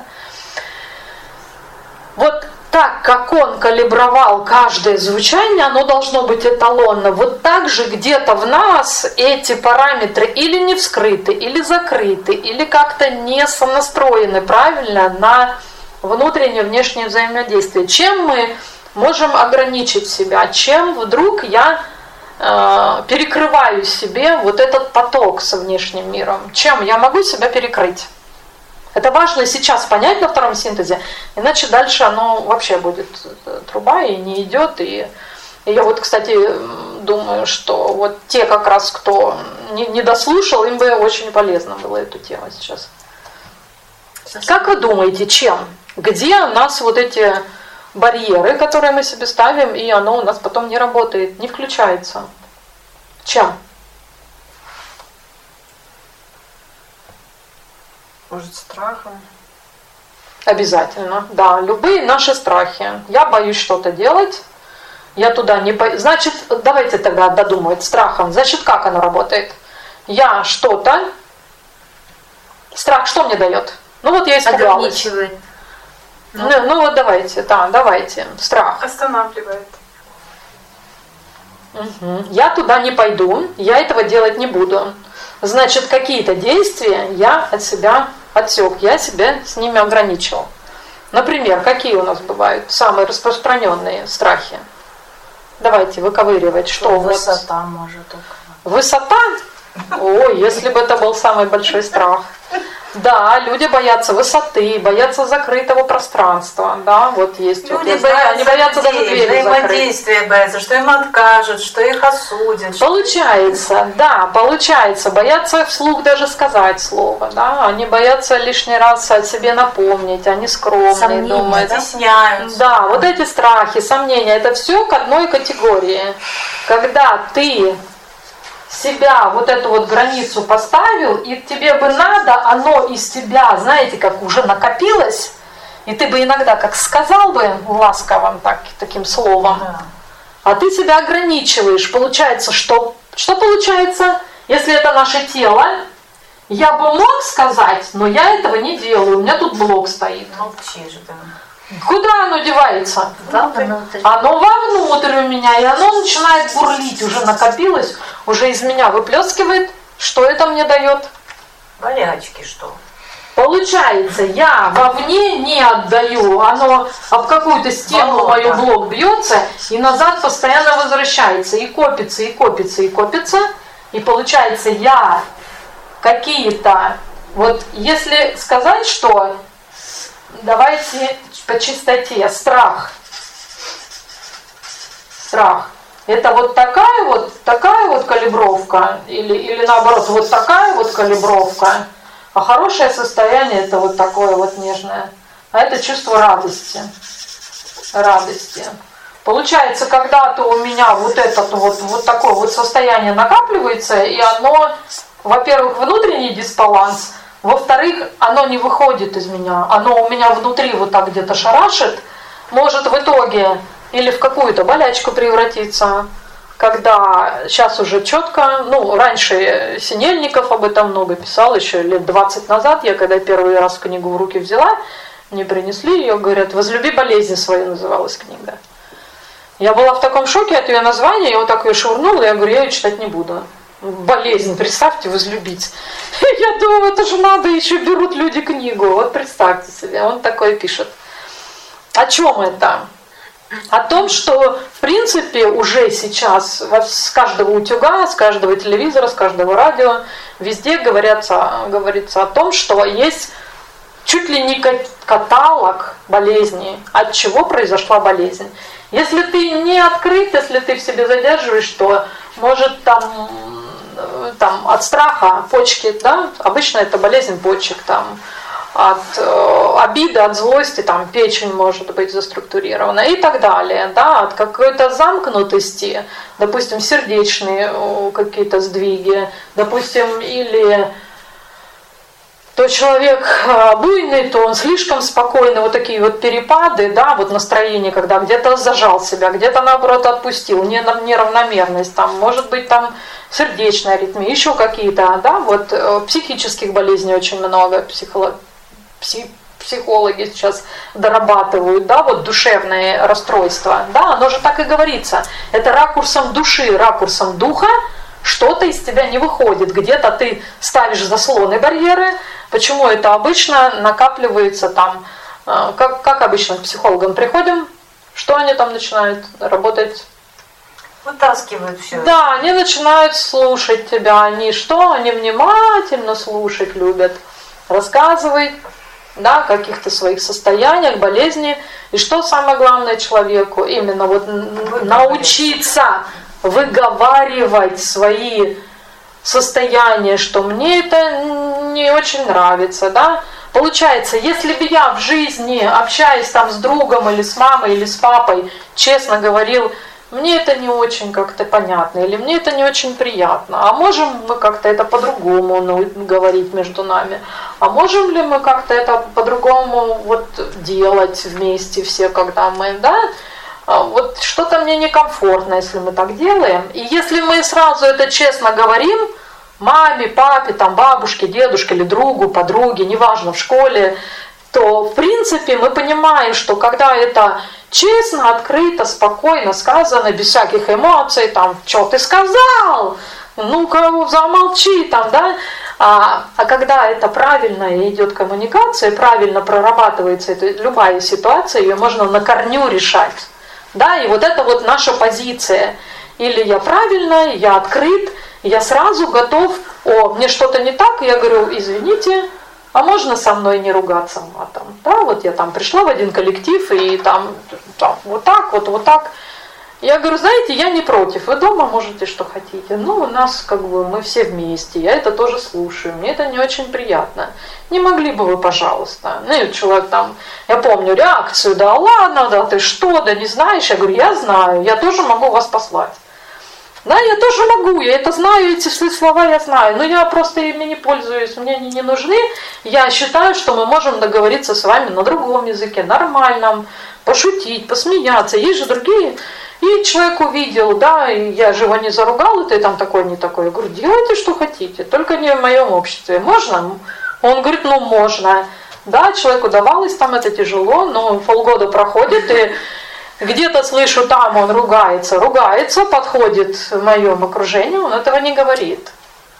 Вот так как он калибровал каждое звучание, оно должно быть эталонно. Вот так же где-то в нас эти параметры или не вскрыты, или закрыты, или как-то не сонастроены правильно на внутреннее и внешнее взаимодействие. Чем мы можем ограничить себя? Чем вдруг я э, перекрываю себе вот этот поток со внешним миром? Чем я могу себя перекрыть? Это важно сейчас понять на втором синтезе, иначе дальше оно вообще будет труба и не идет. И, и я вот, кстати, думаю, что вот те как раз, кто не, не дослушал, им бы очень полезно было эту тему сейчас. Как вы думаете, чем? Где у нас вот эти барьеры, которые мы себе ставим, и оно у нас потом не работает, не включается? Чем? Может, страхом? Обязательно, да. Любые наши страхи. Я боюсь что-то делать, я туда не пойду. Значит, давайте тогда додумывать страхом. Значит, как оно работает? Я что-то... Страх что мне дает? Ну вот я испугалась. Ограничивает. Ну, ну вот давайте, да, давайте. Страх. Останавливает. Угу. Я туда не пойду, я этого делать не буду. Значит, какие-то действия я от себя отсек, я себя с ними ограничил. Например, какие у нас бывают самые распространенные страхи? Давайте выковыривать, что Высота, вот... может, только. Высота? Ой, если бы это был самый большой страх. Да, люди боятся высоты, боятся закрытого пространства, да, вот есть. Люди вот, я знаю, они боятся даже двери закрыть. взаимодействия боятся, что им откажут, что их осудят. Получается, да, получается, боятся вслух даже сказать слово, да, они боятся лишний раз о себе напомнить, они скромные, Сомнения, думают. Стесняются. Да, вот эти страхи, сомнения, это все к одной категории. Когда ты себя вот эту вот границу поставил, и тебе бы надо, оно из тебя, знаете, как уже накопилось, и ты бы иногда как сказал бы ласковым так, таким словом, Да. а ты себя ограничиваешь. Получается, что, что получается, если это наше тело, я бы мог сказать, но я этого не делаю, у меня тут блок стоит. Молчи же ты. Куда оно девается? Вовнутрь. Оно вовнутрь у меня, и оно начинает бурлить, уже накопилось, уже из меня выплескивает. Что это мне дает? Болячки что? Получается, я вовне не отдаю, оно об какую-то стену Болото. мою блок бьется, и назад постоянно возвращается, и копится, и копится, и копится. И получается, я какие-то... Вот если сказать, что... Давайте по чистоте. Страх. Страх. Это вот такая вот, такая вот калибровка, или, или наоборот, вот такая вот калибровка, а хорошее состояние это вот такое вот нежное. А это чувство радости. Радости. Получается, когда-то у меня вот это вот, вот такое вот состояние накапливается, и оно, во-первых, внутренний дисбаланс, во-вторых, оно не выходит из меня, оно у меня внутри вот так где-то шарашит, может в итоге или в какую-то болячку превратиться, когда сейчас уже четко, ну, раньше Синельников об этом много писал, еще лет двадцать назад, я когда первый раз книгу в руки взяла, мне принесли ее, говорят, «Возлюби болезнь свою» называлась книга. Я была в таком шоке от ее названия, я вот так ее швырнула, я говорю, я ее читать не буду. Болезнь, представьте, возлюбить. Я думаю, это же надо, еще берут люди книгу. Вот представьте себе, он такое пишет. О чем это? О том, что в принципе уже сейчас с каждого утюга, с каждого телевизора, с каждого радио везде говорится, говорится о том, что есть чуть ли не каталог болезней, от чего произошла болезнь. Если ты не открыт, если ты в себе задерживаешь, то может там, там от страха почки, да, обычно это болезнь почек, там, от э, обиды, от злости, там, печень может быть заструктурирована и так далее, да, от какой-то замкнутости, допустим, сердечные э, какие-то сдвиги, допустим, или то человек буйный, то он слишком спокойный, вот такие вот перепады, да, вот настроение, когда где-то зажал себя, где-то наоборот отпустил, неравномерность, там, может быть, там сердечная аритмия, еще какие-то, да, вот психических болезней очень много, психолог, псих, психологи сейчас дорабатывают, да, вот душевные расстройства, да, оно же так и говорится, это ракурсом души, ракурсом духа, что-то из тебя не выходит, где-то ты ставишь заслоны, барьеры. Почему это обычно накапливается там, как, как обычно к психологам приходим, что они там начинают работать? Вытаскивают все. Да, они начинают слушать тебя, они что? Они внимательно слушать любят, рассказывать, да, о каких-то своих состояниях, болезни. И что самое главное человеку? Именно вот научиться выговаривать свои состояния, что мне это не очень нравится, да. получается, если бы я в жизни, общаясь там с другом или с мамой или с папой, честно говорил, мне это не очень как-то понятно, или мне это не очень приятно, а можем мы как-то это по-другому ну, говорить между нами, а можем ли мы как-то это по-другому вот делать вместе все, когда мы, да, вот что-то мне некомфортно, если мы так делаем, и если мы сразу это честно говорим, маме, папе, там, бабушке, дедушке или другу, подруге, неважно, в школе, то в принципе мы понимаем, что когда это честно, открыто, спокойно сказано, без всяких эмоций, там, что ты сказал, ну-ка замолчи, там, да, а, а когда это правильно идет коммуникация, правильно прорабатывается это, любая ситуация, ее можно на корню решать, да, и вот это вот наша позиция, или я правильно, я открыт, я сразу готов, о, мне что-то не так, я говорю, извините, а можно со мной не ругаться матом? Да, вот я там пришла в один коллектив, и там, там вот так, вот, вот так. Я говорю, знаете, я не против, вы дома можете что хотите. Ну, у нас как бы мы все вместе, я это тоже слушаю, мне это не очень приятно. Не могли бы вы, пожалуйста? Ну, и человек там, я помню реакцию, да ладно, да ты что, да не знаешь? Я говорю, я знаю, я тоже могу вас послать. Да, я тоже могу, я это знаю, эти все слова я знаю, но я просто ими не пользуюсь, мне они не нужны. Я считаю, что мы можем договориться с вами на другом языке, нормальном, пошутить, посмеяться. Есть же другие. И человек увидел, да, и я же его не заругал, и ты там такой, не такой. Я говорю, делайте, что хотите, только не в моем обществе. Можно? Он говорит, ну можно. Да, человеку давалось там это тяжело, но полгода проходит, и где-то слышу, там он ругается, ругается, подходит в моем окружении, он этого не говорит.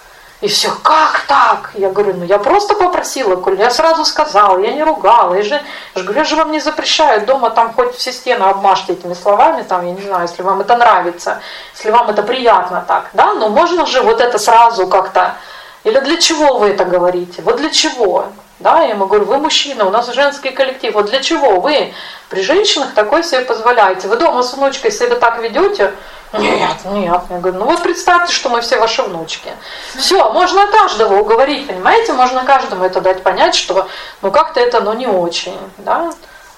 И все, как так? Я говорю, ну я просто попросила, я сразу сказала, я не ругала. Я же, я же говорю, я же вам не запрещаю дома там хоть все стены обмажьте этими словами, там, я не знаю, если вам это нравится, если вам это приятно так, да, но можно же вот это сразу как-то, или для чего вы это говорите, вот для чего? Да, я ему говорю, вы мужчина, у нас женский коллектив, вот для чего вы при женщинах такое себе позволяете? Вы дома с внучкой себя так ведете? Нет, нет. Я говорю, ну вот представьте, что мы все ваши внучки. Все, можно каждого уговорить, понимаете? Можно каждому это дать понять, что ну как-то это ну не очень. Да?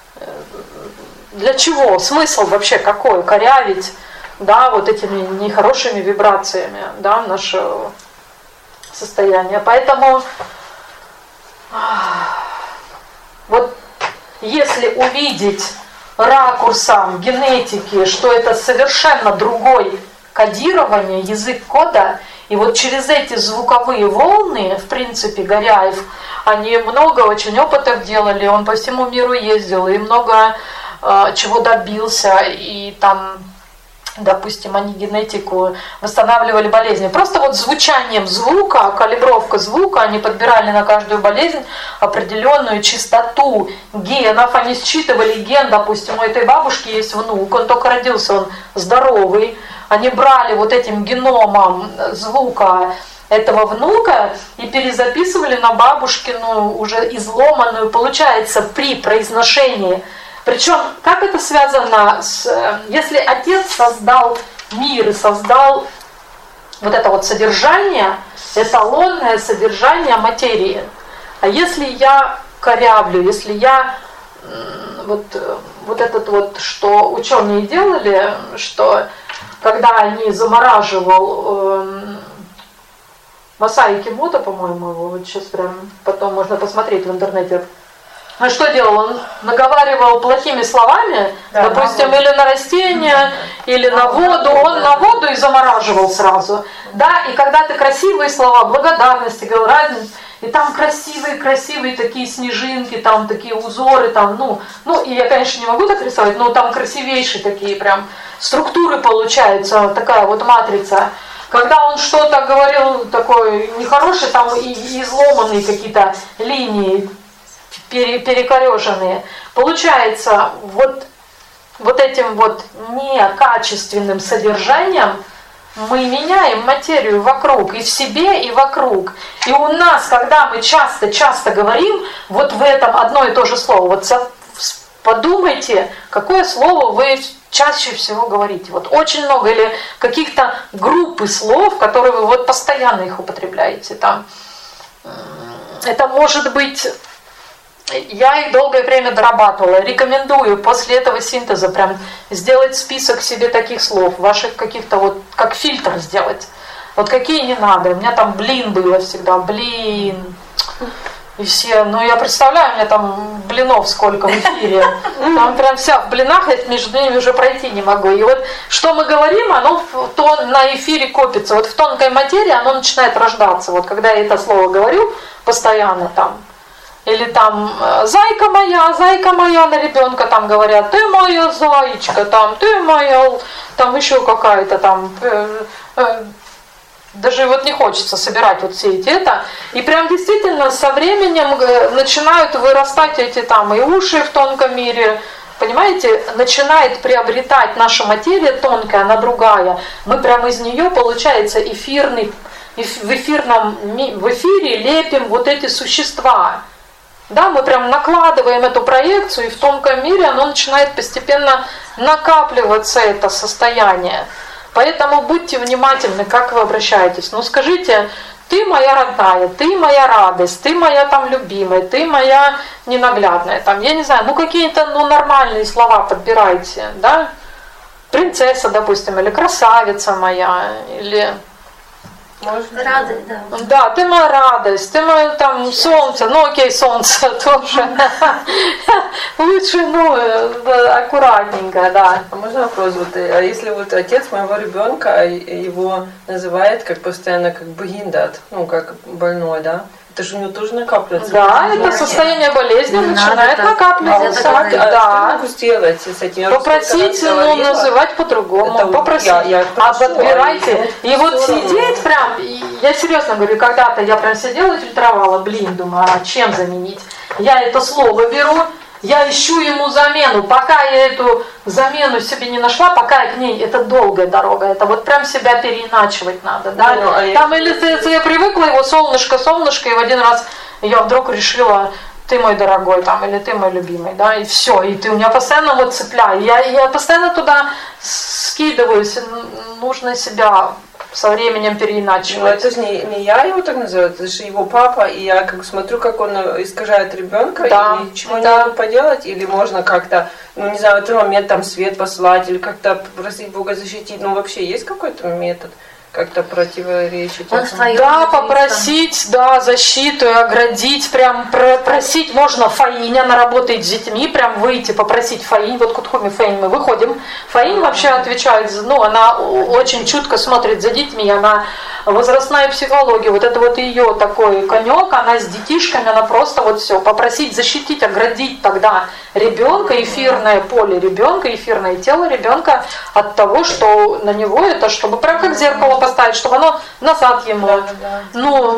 Для чего? Смысл вообще какой? Корявить, да, вот этими нехорошими вибрациями, да, наше состояние. Поэтому вот если увидеть ракурсом генетики, что это совершенно другой кодирование, язык кода, и вот через эти звуковые волны, в принципе, Горяев, они много очень опытов делали, он по всему миру ездил и много э, чего добился, и там, допустим, они генетику восстанавливали болезни. Просто вот звучанием звука, калибровка звука, они подбирали на каждую болезнь определенную частоту генов. Они считывали ген, допустим, у этой бабушки есть внук, он только родился, он здоровый. Они брали вот этим геномом звука этого внука и перезаписывали на бабушкину уже изломанную, получается, при произношении. Причем, как это связано с... Если отец создал мир и создал вот это вот содержание, эталонное содержание материи, а если я корявлю, если я... Вот, вот этот вот, что ученые делали, что когда они замораживал... Э, Масаи Кимото, по-моему, его вот сейчас прям потом можно посмотреть в интернете. А что делал? Он наговаривал плохими словами, да, допустим, на или на растения, или на воду. Он на воду и замораживал сразу. Да, и когда ты красивые слова, благодарности, говорил, разница, и там красивые-красивые такие снежинки, там такие узоры, там, ну, ну, и я, конечно, не могу так рисовать, но там красивейшие такие прям структуры получаются, такая вот матрица. Когда он что-то говорил такое нехорошее, там и изломанные какие-то линии, перекореженные. Получается, вот, вот этим вот некачественным содержанием мы меняем материю вокруг, и в себе, и вокруг. И у нас, когда мы часто-часто говорим вот в этом одно и то же слово, вот подумайте, какое слово вы чаще всего говорите. Вот очень много, или каких-то группы слов, которые вы вот постоянно их употребляете. Там. Это может быть я их долгое время дорабатывала. Рекомендую после этого синтеза прям сделать список себе таких слов, ваших каких-то вот, как фильтр сделать. Вот какие не надо. У меня там блин было всегда, блин. И все, ну я представляю, у меня там блинов сколько в эфире. Там прям вся в блинах, я между ними уже пройти не могу. И вот что мы говорим, оно то на эфире копится. Вот в тонкой материи оно начинает рождаться. Вот когда я это слово говорю постоянно там. Или там зайка моя, зайка моя, на ребенка там говорят, ты моя зайчка, там, ты моя, там еще какая-то там. Даже вот не хочется собирать вот все эти это. И прям действительно со временем начинают вырастать эти там и уши в тонком мире. Понимаете, начинает приобретать наша материя тонкая, она другая. Мы прямо из нее, получается, эфирный, в эфирном, в эфире лепим вот эти существа. Да, мы прям накладываем эту проекцию, и в тонком мире оно начинает постепенно накапливаться, это состояние. Поэтому будьте внимательны, как вы обращаетесь. Ну скажите, ты моя родная, ты моя радость, ты моя там любимая, ты моя ненаглядная. Там, я не знаю, ну какие-то ну, нормальные слова подбирайте, да? Принцесса, допустим, или красавица моя, или... Радость, да. Да, ты моя радость, ты мое там солнце, ну окей, солнце тоже. Лучше, ну, аккуратненько, да. А можно вопрос? Вот, а если вот отец моего ребенка его называет как постоянно как богиндат, ну как больной, да? Это же у него тоже накапливается. Да, это состояние болезни не начинает надо, накапливаться. А, да. а что могу сделать с этим? Попросить, ну, называть по-другому. Это Попросить. Я, я а подбирайте. А и вот сидеть прям, я серьезно говорю, когда-то я прям сидела и фильтровала, блин, думаю, а чем заменить? Я это слово беру, я ищу ему замену. Пока я эту замену себе не нашла, пока я к ней, это долгая дорога. Это вот прям себя переиначивать надо. Да? Ну, а там я... или ты, ты, я привыкла его солнышко, солнышко, и в один раз я вдруг решила, ты мой дорогой, там, или ты мой любимый, да, и все. И ты у меня постоянно вот цепляй. Я, я постоянно туда скидываюсь. Нужно себя со временем переиначивать. Ну, это же не, не я его так называю, это же его папа, и я как смотрю, как он искажает ребенка, да, и ничего да. не могу поделать, или можно как-то, ну не знаю, в этот момент там свет послать, или как-то просить Бога защитить, ну вообще есть какой-то метод? Как-то противоречить. Да, попросить, да, защиту, оградить, прям просить, можно Фаинь, она работает с детьми, прям выйти, попросить Фаинь, вот Кутхуми Фаинь мы выходим. Фаинь вообще отвечает, ну, она очень чутко смотрит за детьми, она возрастная психология, вот это вот ее такой конек, она с детишками, она просто вот все, попросить защитить, оградить тогда ребенка, эфирное поле ребенка, эфирное тело ребенка от того, что на него это, чтобы прям как зеркало поставить, чтобы оно назад ему, да, да. ну,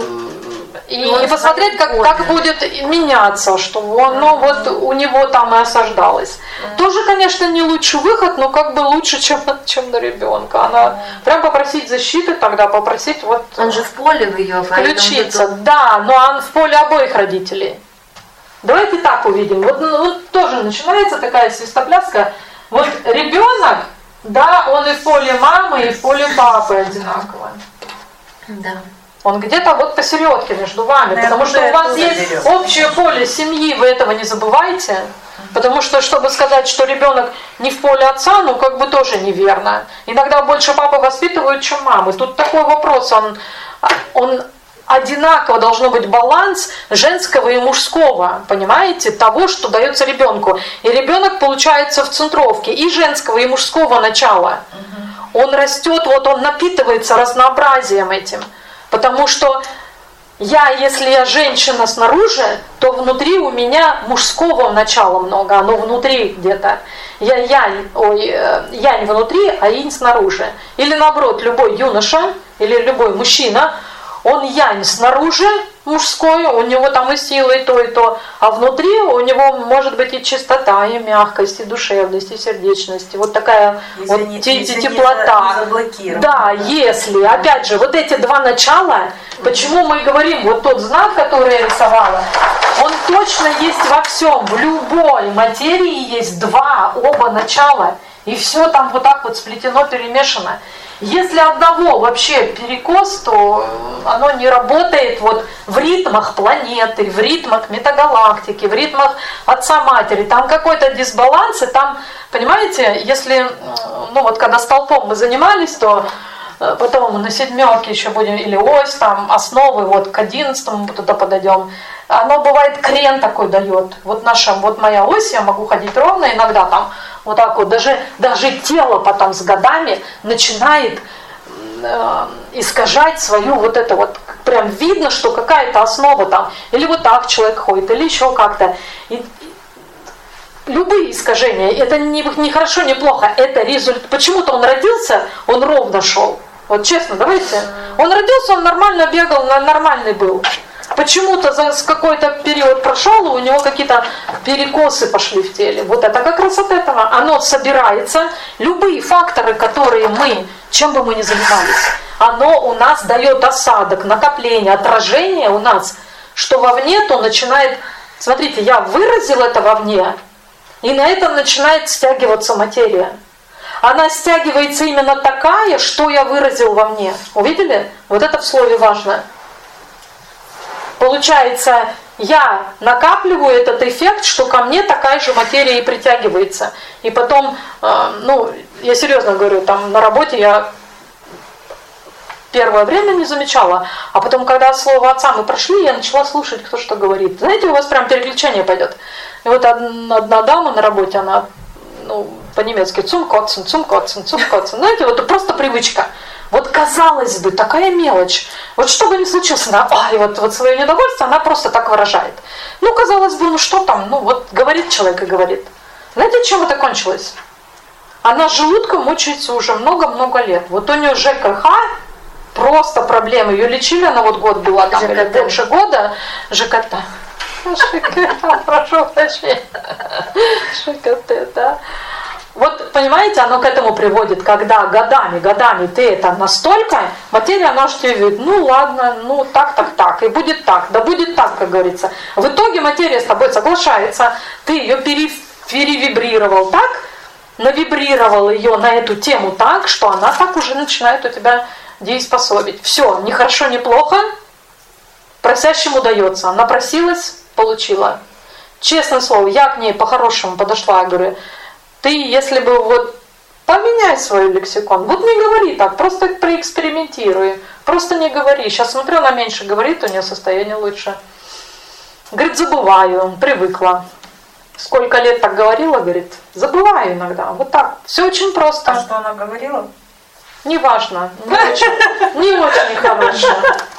и, и посмотреть, как, как будет меняться, чтобы он, ну, вот у него там и осаждалось. Mm. Тоже, конечно, не лучший выход, но как бы лучше, чем, чем на ребенка. Она mm. прям попросить защиты, тогда попросить вот... Он же в поле в ее включиться, да, но он в поле обоих родителей. Давайте так увидим. Вот, ну, вот тоже начинается такая свистопляска. Вот ребенок, да, он и в поле мамы, и в поле папы одинаково. Да. Он где-то вот посередке между вами, да, потому что у вас есть берет. Общее поле семьи, вы этого не забывайте. Потому что, чтобы сказать, что ребенок не в поле отца, ну как бы тоже неверно. Иногда больше папы воспитывают, чем мамы. Тут такой вопрос, он, он одинаково должно быть баланс женского и мужского, понимаете, того, что дается ребенку. И ребенок получается в центровке и женского, и мужского начала. Он растет, вот он напитывается разнообразием этим. Потому что я, если я женщина снаружи, то внутри у меня мужского начала много, оно внутри где-то. Я янь, ой, янь внутри, а инь снаружи. Или наоборот, любой юноша или любой мужчина, он янь снаружи мужской, у него там и сила, и то, и то, а внутри у него может быть и чистота, и мягкость, и душевность, и сердечность, и вот такая если вот не, те, если теплота. Не да, если, опять же, вот эти два начала, почему мы говорим, вот тот знак, который я рисовала, он точно есть во всем, в любой материи есть два, оба начала, и все там вот так вот сплетено, перемешано. Если одного вообще перекос, то оно не работает вот в ритмах планеты, в ритмах метагалактики, в ритмах Отца-Матери. Там какой-то дисбаланс, и там, понимаете, если, ну вот когда столпом мы занимались, то потом на седмерке еще будем, или ось, там, основы, вот к одиннадцатому туда подойдем. Оно бывает крен такой дает. Вот наша, вот моя ось, я могу ходить ровно, иногда там вот так вот, даже, даже тело потом с годами начинает э, искажать свою вот это вот, прям видно, что какая-то основа там, или вот так человек ходит, или еще как-то. И, любые искажения, это не, не хорошо, не плохо, это результат. Почему-то он родился, он ровно шел. Вот честно, давайте. Он родился, он нормально бегал, нормальный был. Почему-то за какой-то период прошел, у него какие-то перекосы пошли в теле. Вот это как раз от этого. Оно собирается. Любые факторы, которые мы, чем бы мы ни занимались, оно у нас дает осадок, накопление, отражение у нас, что вовне, то начинает... Смотрите, я выразил это вовне, и на этом начинает стягиваться материя. Она стягивается именно такая, что я выразил во мне. Увидели? Вот это в слове важно. Получается, я накапливаю этот эффект, что ко мне такая же материя и притягивается. И потом, э, ну, я серьезно говорю, там на работе я первое время не замечала, а потом, когда слово отца мы прошли, я начала слушать, кто что говорит. Знаете, у вас прям переключение пойдет. И вот одна, одна дама на работе, она, ну, по-немецки цумкоцен, цумкоцен, цумкоцен. Знаете, вот просто привычка. Вот казалось бы, такая мелочь. Вот что бы ни случилось, она, ай, вот, вот свое недовольство, она просто так выражает. Ну, казалось бы, ну что там, ну вот говорит человек и говорит. Знаете, чем это кончилось? Она желудком мучается уже много-много лет. Вот у нее ЖКХ, просто проблемы. Ее лечили, она вот год была, там, или больше года. ЖКТ. ЖКТ, прошу прощения. ЖКТ, да. Вот, понимаете, оно к этому приводит, когда годами, годами ты это настолько, материя, она же тебе говорит, ну ладно, ну так, так, так, и будет так, да будет так, как говорится. В итоге материя с тобой соглашается, ты ее пере, перевибрировал так, навибрировал ее на эту тему так, что она так уже начинает у тебя дееспособить. Все, ни хорошо, ни плохо, просящему дается. Она просилась, получила. Честное слово, я к ней по-хорошему подошла, я говорю, ты, если бы вот поменяй свой лексикон, вот не говори так, просто проэкспериментируй, просто не говори. Сейчас смотрю, она меньше говорит, у нее состояние лучше. Говорит, забываю, привыкла. Сколько лет так говорила, говорит, забываю иногда, вот так. Все очень просто. А что она говорила? Неважно, не очень, не очень хорошо.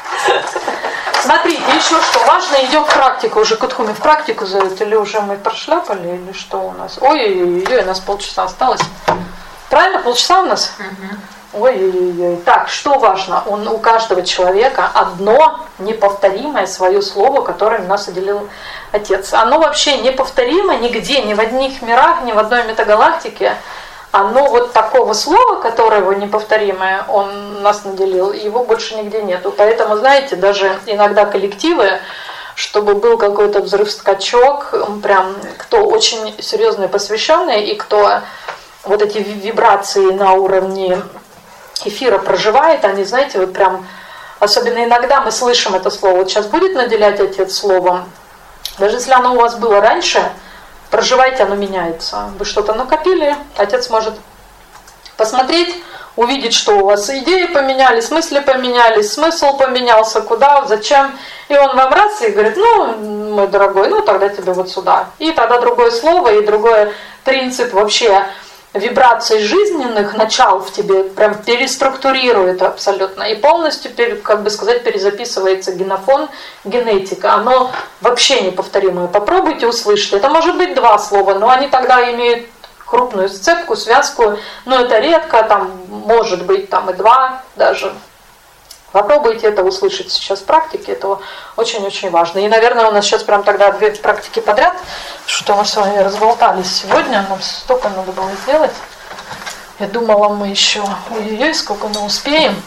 Смотрите, еще что важно, идем в практику, уже Кутхуми в практику зовут, или уже мы прошляпали, или что у нас? Ой-ой-ой, у нас полчаса осталось. Правильно, полчаса у нас? Угу. Ой-ой-ой. Так, что важно? Он, у каждого человека одно неповторимое свое слово, которым нас уделил Отец. Оно вообще неповторимо нигде, ни в одних мирах, ни в одной метагалактике. Оно вот такого слова, которого неповторимое, он нас наделил, его больше нигде нету. Поэтому, знаете, даже иногда коллективы, чтобы был какой-то взрыв-скачок, прям кто очень серьезные посвященные и кто вот эти вибрации на уровне эфира проживает, они, знаете, вот прям, особенно иногда мы слышим это слово, вот сейчас будет наделять Отец словом, даже если оно у вас было раньше, проживайте, оно меняется. Вы что-то накопили, Отец может посмотреть, увидеть, что у вас идеи поменялись, мысли поменялись, смысл поменялся, куда, зачем. И он вам раз и говорит, ну, мой дорогой, ну тогда тебе вот сюда. И тогда другое слово и другой принцип вообще вибраций жизненных начал в тебе прям переструктурирует абсолютно. И полностью, как бы сказать, перезаписывается генофон, генетика. Оно вообще неповторимое. Попробуйте услышать. Это может быть два слова, но они тогда имеют крупную сцепку, связку. Но это редко, там может быть там и два даже. Попробуйте это услышать сейчас в практике, это очень-очень важно. И, наверное, у нас сейчас прям тогда две практики подряд, что мы с вами разболтались сегодня, нам столько надо было сделать. Я думала, мы еще, ой-ой-ой, сколько мы успеем.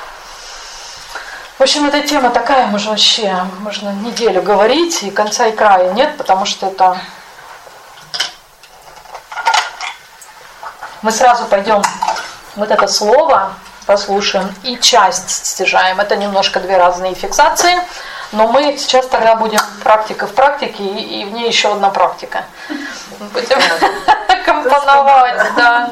В общем, эта тема такая, можно вообще, можно неделю говорить, и конца и края нет, потому что это... Мы сразу пойдем, вот это слово, послушаем, и часть стяжаем. Это немножко две разные фиксации, но мы сейчас тогда будем практика в практике, и, и в ней еще одна практика. Будем компоновать, да.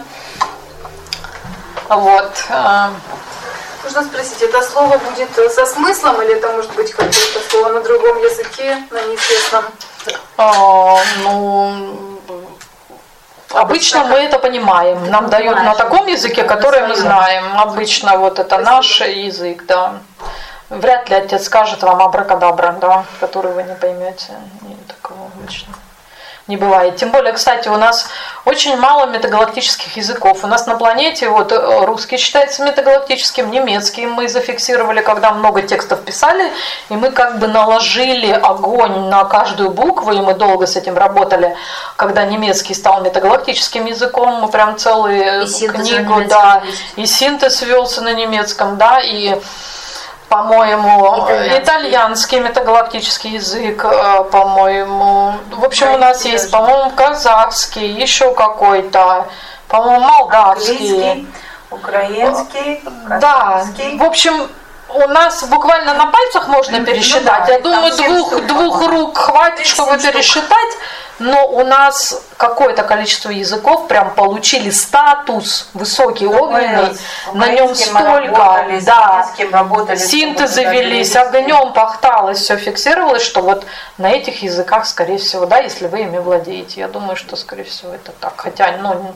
Вот. Можно спросить, это слово будет со смыслом, или это может быть какое-то слово на другом языке, на неизвестном? А, ну, обычно мы это понимаем. Нам дают на таком языке, который мы знаем. Обычно вот это наш язык, да. Вряд ли отец скажет вам абракадабра, да, который вы не поймете. Нет, такого обычно не бывает. Тем более, кстати, у нас очень мало метагалактических языков. У нас на планете вот русский считается метагалактическим, немецкий мы зафиксировали, когда много текстов писали, и мы как бы наложили огонь на каждую букву, и мы долго с этим работали. Когда немецкий стал метагалактическим языком, мы прям целую книгу, да, и синтез велся на немецком, да, и по-моему, итальянский. итальянский метагалактический язык, по-моему, в общем, у нас есть, по-моему, казахский, еще какой-то, по-моему, молдавский, украинский, да, в общем, у нас буквально на пальцах можно пересчитать. Ну, да, я думаю, двух, двух рук хватит, чтобы штук. пересчитать. Но у нас какое-то количество языков прям получили статус высокий, огненный. На нем столько, работали, да, работали, синтезы велись, огнем пахталось, все фиксировалось, что вот на этих языках, скорее всего, да, если вы ими владеете. Я думаю, что, скорее всего, это так. Хотя, ну,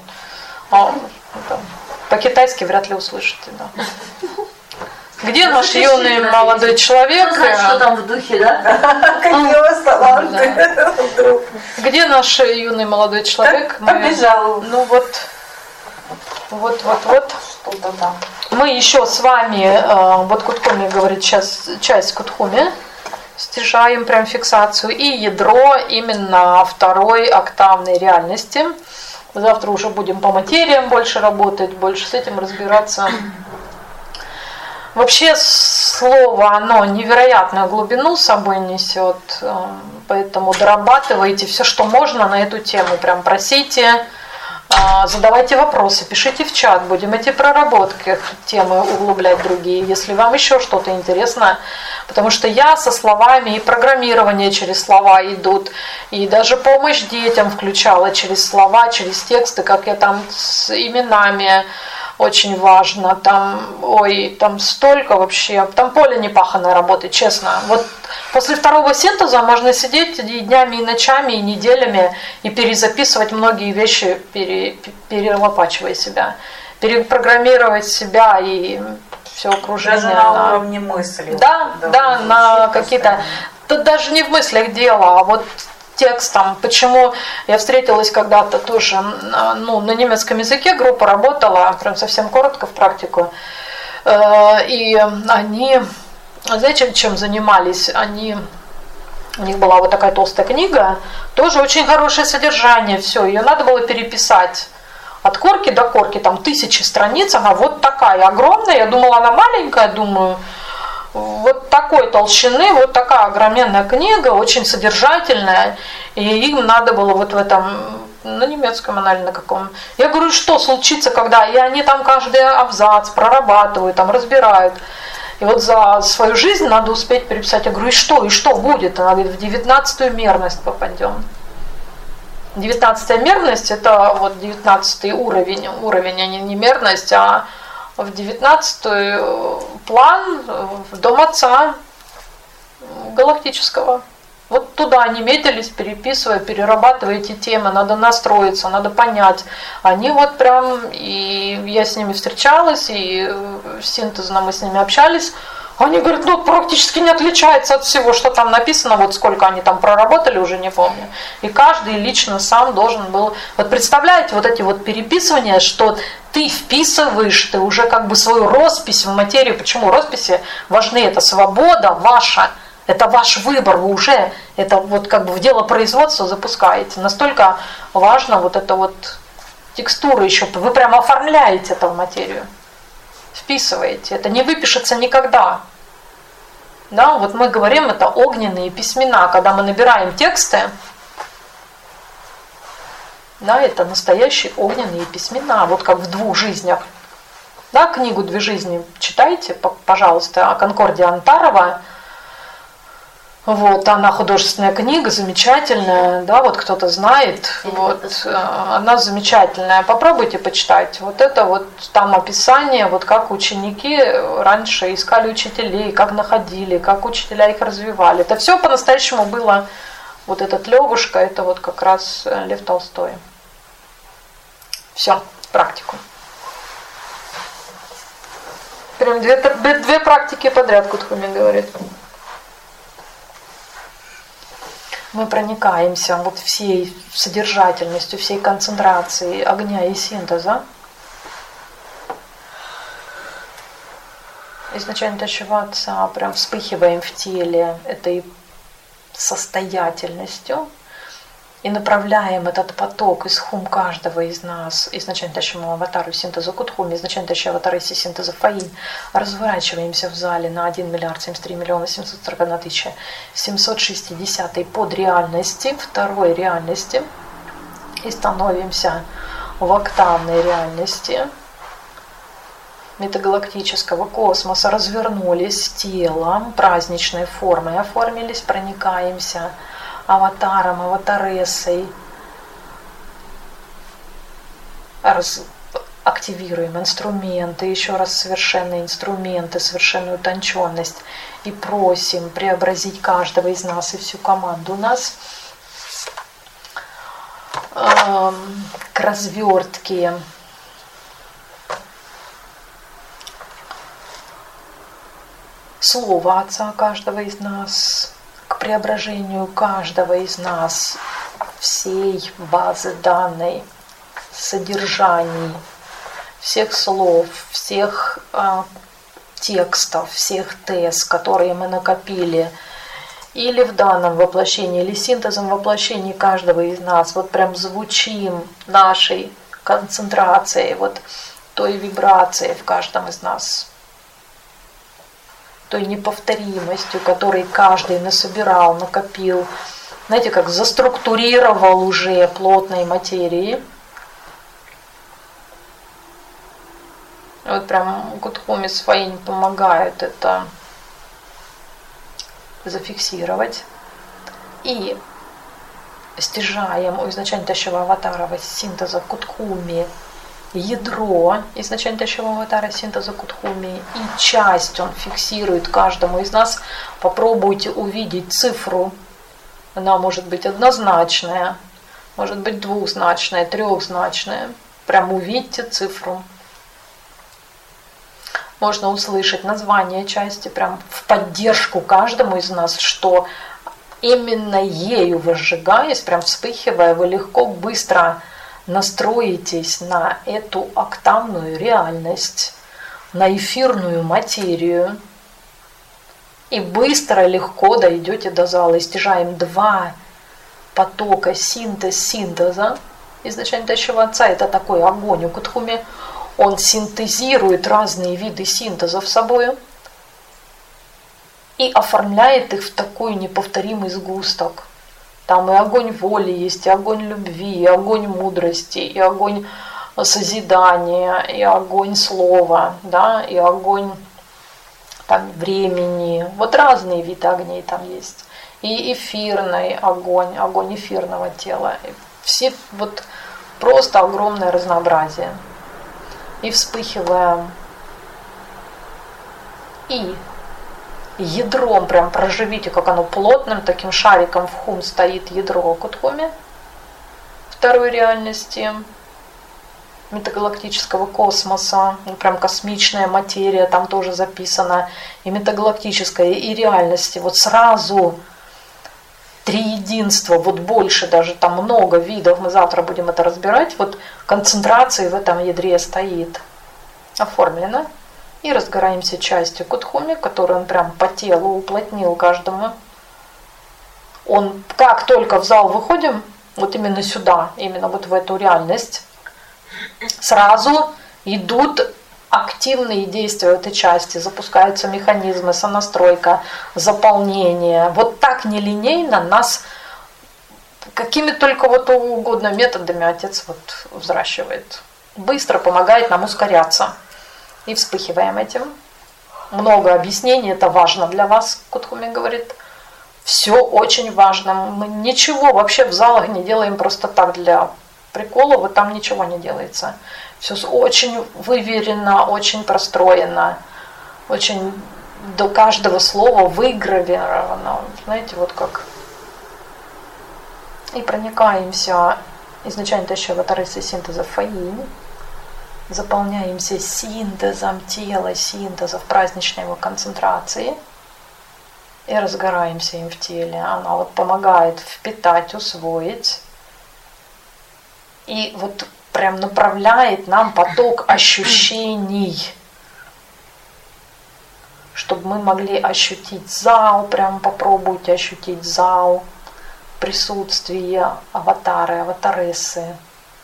по-китайски вряд ли услышите, да. Где ну, наш юный молодой человек? Знает, что там в духе, да? Какие таланты вдруг. Где наш юный молодой человек? Побежал. Ну вот, вот, вот, вот. Что-то там. Мы еще с вами, вот Кутхуми говорит сейчас, часть Кутхуми, стяжаем прям фиксацию, и ядро именно второй октавной реальности. Завтра уже будем по материям больше работать, больше с этим разбираться. Вообще слово, оно невероятную глубину с собой несет, поэтому дорабатывайте все, что можно на эту тему, прям просите, задавайте вопросы, пишите в чат, будем эти проработки темы углублять другие, если вам еще что-то интересно, потому что я со словами, и программирование через слова идут, и даже помощь детям включала через слова, через тексты, как я там с именами. Очень важно, там, ой, там столько вообще, там поле непаханое работы, честно. Вот после второго синтеза можно сидеть и днями, и ночами, и неделями, и перезаписывать многие вещи, пере, перелопачивая себя, перепрограммировать себя и все окружение. Даже на, на уровне мысли. Да, да, да, на какие-то, тут даже не в мыслях дело, а вот текстом. Почему я встретилась когда-то тоже, ну, на немецком языке, группа работала, прям совсем коротко в практику, и они, знаете, чем занимались? Они, у них была вот такая толстая книга, тоже очень хорошее содержание, все, ее надо было переписать. От корки до корки, там тысячи страниц, она вот такая огромная, я думала, она маленькая, думаю, вот такой толщины, вот такая огроменная книга, очень содержательная, и им надо было вот в этом, на немецком она или на каком. Я говорю, что случится, когда, и они там каждый абзац прорабатывают, там разбирают. И вот за свою жизнь надо успеть переписать. Я говорю, и что, и что будет? Она говорит, в девятнадцатую мерность попадем. Девятнадцатая мерность, это вот девятнадцатый уровень, уровень, а не мерность, а в девятнадцатый план в дом отца галактического. Вот туда они метились, переписывая, перерабатывая эти темы, надо настроиться, надо понять. Они вот прям, и я с ними встречалась, и синтезно мы с ними общались. Они говорят, ну практически не отличается от всего, что там написано, вот сколько они там проработали, уже не помню. И каждый лично сам должен был, вот представляете, вот эти вот переписывания, что ты вписываешь, ты уже как бы свою роспись в материю. Почему росписи важны? Это свобода ваша, это ваш выбор, вы уже это вот как бы в дело производства запускаете. Настолько важно вот это вот текстура еще, вы прямо оформляете это в материю. Вписываете, это не выпишется никогда. Да, вот мы говорим, это огненные письмена, когда мы набираем тексты, да, это настоящие огненные письмена, вот как в двух жизнях. Да, книгу «Две жизни» читайте, пожалуйста, Конкордия Антарова. Вот, она художественная книга, замечательная, да, вот кто-то знает, вот, она замечательная, попробуйте почитать. Вот это вот там описание, вот как ученики раньше искали учителей, как находили, как учителя их развивали. Это все по-настоящему было, вот этот Левушка, это вот как раз Лев Толстой. Все, практику. Прям две, две, две практики подряд, Кутхуми говорит. Мы проникаемся вот всей содержательностью, всей концентрацией огня и синтеза. Изначально тощего отца прям вспыхиваем в теле этой состоятельностью и направляем этот поток из хум каждого из нас, изначально тащему аватару синтеза Кутхуми, изначально тащему аватару синтеза Фаинь, разворачиваемся в зале на один миллиард семьдесят три миллиона семьсот сорок одна тысяча семьсот шестьдесят под реальности, второй реальности, и становимся в октавной реальности метагалактического космоса, развернулись телом, праздничной формой оформились, проникаемся аватаром, аватарессой, раз, активируем инструменты, еще раз совершенные инструменты, совершенную утонченность, и просим преобразить каждого из нас и всю команду нас э, к развертке слова Отца каждого из нас, к преображению каждого из нас всей базы данной, содержаний, всех слов, всех а, текстов, всех тез, которые мы накопили, или в данном воплощении, или синтезом воплощений каждого из нас, вот прям звучим нашей концентрацией, вот той вибрацией в каждом из нас, той неповторимостью, которой каждый насобирал, накопил, знаете, как заструктурировал уже плотной материи. Вот прям Кутхуми с Фаинь помогают это зафиксировать. И стяжаем у изначально тащего аватара синтеза Кутхуми ядро изначально тащего аватара синтеза Кутхуми, и часть он фиксирует каждому из нас. Попробуйте увидеть цифру. Она может быть однозначная, может быть двухзначная, трехзначная. Прям увидьте цифру. Можно услышать название части прям в поддержку каждому из нас, что именно ею возжигаясь, прям вспыхивая, вы легко, быстро настроитесь на эту октавную реальность, на эфирную материю, и быстро, легко дойдете до зала. И стяжаем два потока синтез-синтеза. Изначально тащего Отца — это такой огонь у Кутхуми. Он синтезирует разные виды синтеза в собой и оформляет их в такой неповторимый сгусток. Там и огонь воли есть, и огонь любви, и огонь мудрости, и огонь созидания, и огонь слова, да, и огонь там, времени. Вот разные виды огней там есть. И эфирный огонь, огонь эфирного тела. Все вот просто огромное разнообразие. И вспыхиваем. И ядром прям проживите, как оно плотным таким шариком в хум стоит ядро Кутхуми второй реальности метагалактического космоса, ну, прям космичная материя там тоже записана, и метагалактическая, и реальности. Вот сразу три единства, вот больше даже, там много видов, мы завтра будем это разбирать, вот концентрации в этом ядре стоит, оформлено. И разгораемся частью Кутхуми, которую он прям по телу уплотнил каждому. Он, как только в зал выходим, вот именно сюда, именно вот в эту реальность, сразу идут активные действия в этой части, запускаются механизмы, сонастройка, заполнение. Вот так нелинейно нас какими только вот угодно методами Отец вот взращивает. Быстро помогает нам ускоряться. И вспыхиваем этим. Много объяснений, это важно для вас, Кутхуми говорит. Все очень важно. Мы ничего вообще в залах не делаем просто так для прикола, вот там ничего не делается. Все очень выверено, очень простроено, очень до каждого слова выгравировано. Знаете, вот как. И проникаемся изначально еще аватарысы синтеза фаинь. Заполняемся синтезом тела, синтезом праздничной его концентрации. И разгораемся им в теле. Она вот помогает впитать, усвоить. И вот прям направляет нам поток ощущений. Чтобы мы могли ощутить зал, прям попробуйте ощутить зал, присутствие аватары, аватарессы.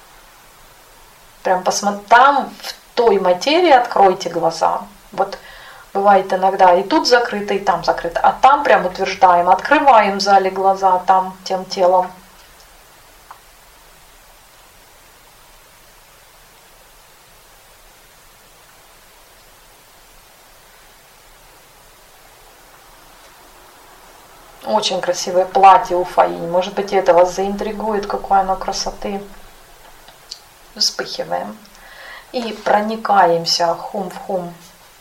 Прям посмотрите, там в той материи откройте глаза. Вот бывает иногда и тут закрыто, и там закрыто. А там прям утверждаем, открываем в зале глаза там тем телом. Очень красивое платье у Фаинь. Может быть, это вас заинтригует, какой оно красоты. Вспыхиваем. И проникаемся хум в хум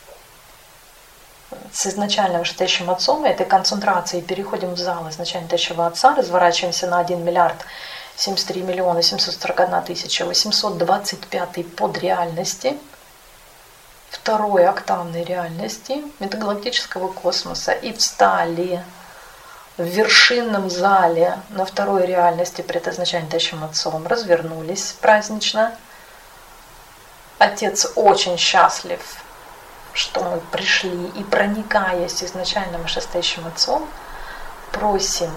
с изначальным вышестоящим отцом, этой концентрацией переходим в зал изначально вышестоящего отца, разворачиваемся на один миллиард семьдесят три миллиона семьсот сорок одна тысяча восемьсот двадцать пять под реальности, второй октавной реальности межгалактического космоса, и встали в вершинном зале на второй реальности пред изначально вышестоящим отцом, развернулись празднично. Отец очень счастлив, что мы пришли, и проникаясь изначальным вышестоящим отцом, просим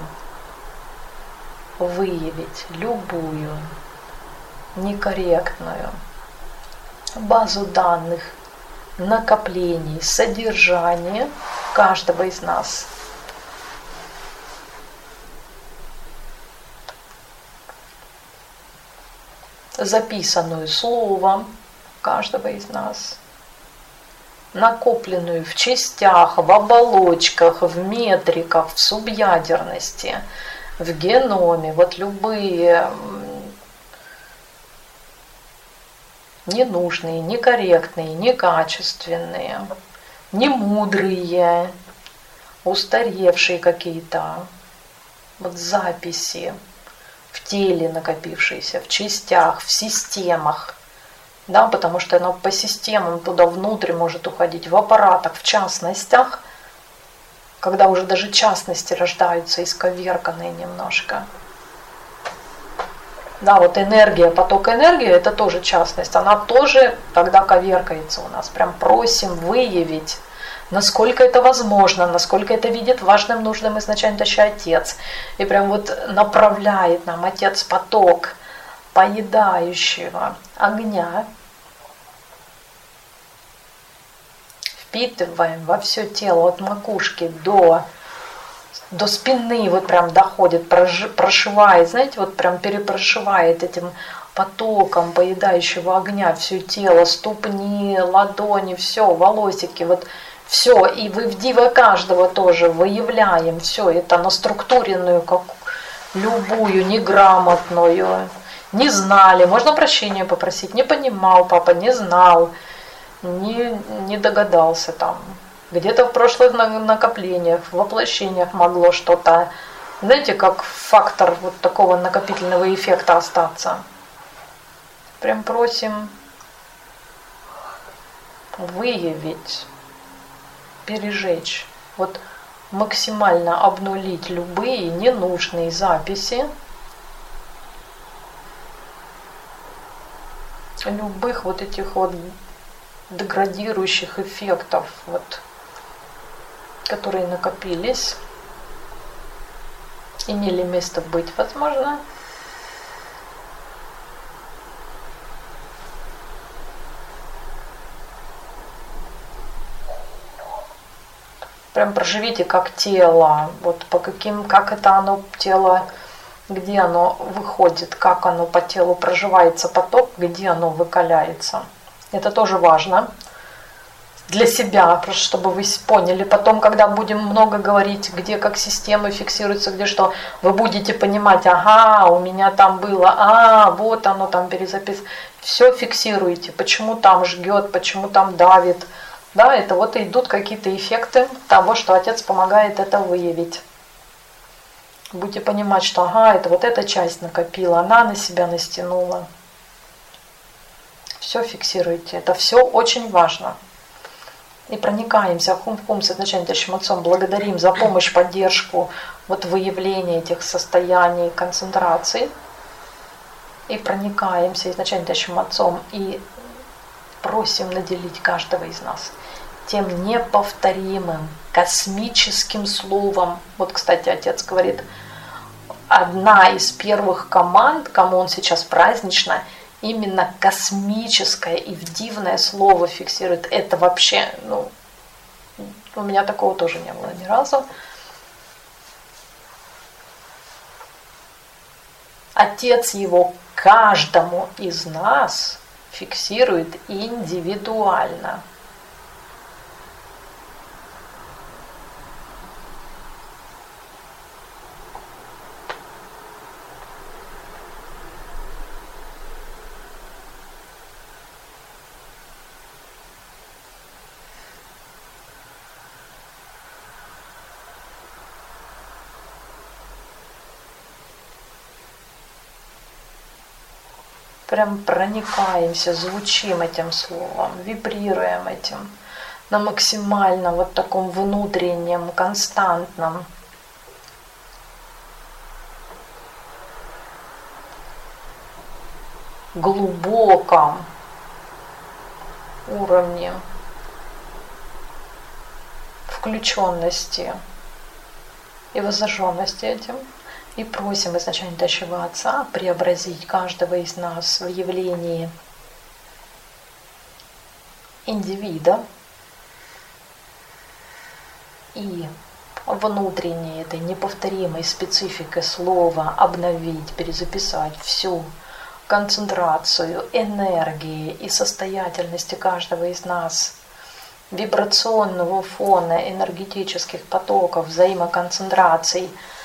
выявить любую некорректную базу данных, накоплений, содержания каждого из нас. Записанную словом каждого из нас, накопленную в частях, в оболочках, в метриках, в субъядерности, в геноме, вот любые ненужные, некорректные, некачественные, немудрые, устаревшие какие-то вот записи в теле накопившиеся, в частях, в системах, да, потому что оно по системам туда внутрь может уходить, в аппаратах, в частностях, когда уже даже частности рождаются исковерканные немножко. Да, вот энергия, поток энергии, это тоже частность, она тоже тогда коверкается у нас. Прям просим выявить, насколько это возможно, насколько это видит важным, нужным изначально тащий Отец. И прям вот направляет нам Отец поток поедающего огня. Впитываем во все тело от макушки до, до спины, вот прям доходит, прошивает, знаете, вот прям перепрошивает этим потоком поедающего огня все тело, ступни, ладони, все, волосики, вот все, и в дива каждого тоже выявляем все это на структуренную, как любую, неграмотную, не знали, можно прощения попросить, не понимал папа, не знал, не, не догадался там, где-то в прошлых накоплениях, в воплощениях могло что-то, знаете, как фактор вот такого накопительного эффекта остаться. Прям просим выявить, пережечь, вот максимально обнулить любые ненужные записи, любых вот этих вот деградирующих эффектов, вот, которые накопились, имели место быть, возможно. Прям проживите как тело, вот по каким, как это оно тело, где оно выходит, как оно по телу проживается поток, где оно выкаляется. Это тоже важно. для себя, просто чтобы вы поняли. Потом, когда будем много говорить, где как системы фиксируются, где что, вы будете понимать, ага, у меня там было, а, вот оно там перезаписано. Все фиксируете, почему там жгет, почему там давит. Да, это вот идут какие-то эффекты того, что Отец помогает это выявить. Будете понимать, что ага, это вот эта часть накопила, она на себя настянула. Все фиксируйте, это все очень важно. И проникаемся хум-хум с изначальным отцом, благодарим за помощь, поддержку, вот выявление этих состояний концентрации. И проникаемся изначальным отцом и просим наделить каждого из нас тем неповторимым, космическим словом. Вот, кстати, Отец говорит, одна из первых команд, кому он сейчас празднично, именно космическое и дивное слово фиксирует. Это вообще, ну, у меня такого тоже не было ни разу. Отец его каждому из нас фиксирует индивидуально. Прям проникаемся, звучим этим словом, вибрируем этим на максимально вот таком внутреннем, константном, глубоком уровне включенности и воззаженности этим. И просим изначально Тащего Отца преобразить каждого из нас в явлении индивида и внутренней этой неповторимой спецификой слова обновить, перезаписать всю концентрацию энергии и состоятельности каждого из нас, вибрационного фона энергетических потоков, взаимоконцентраций,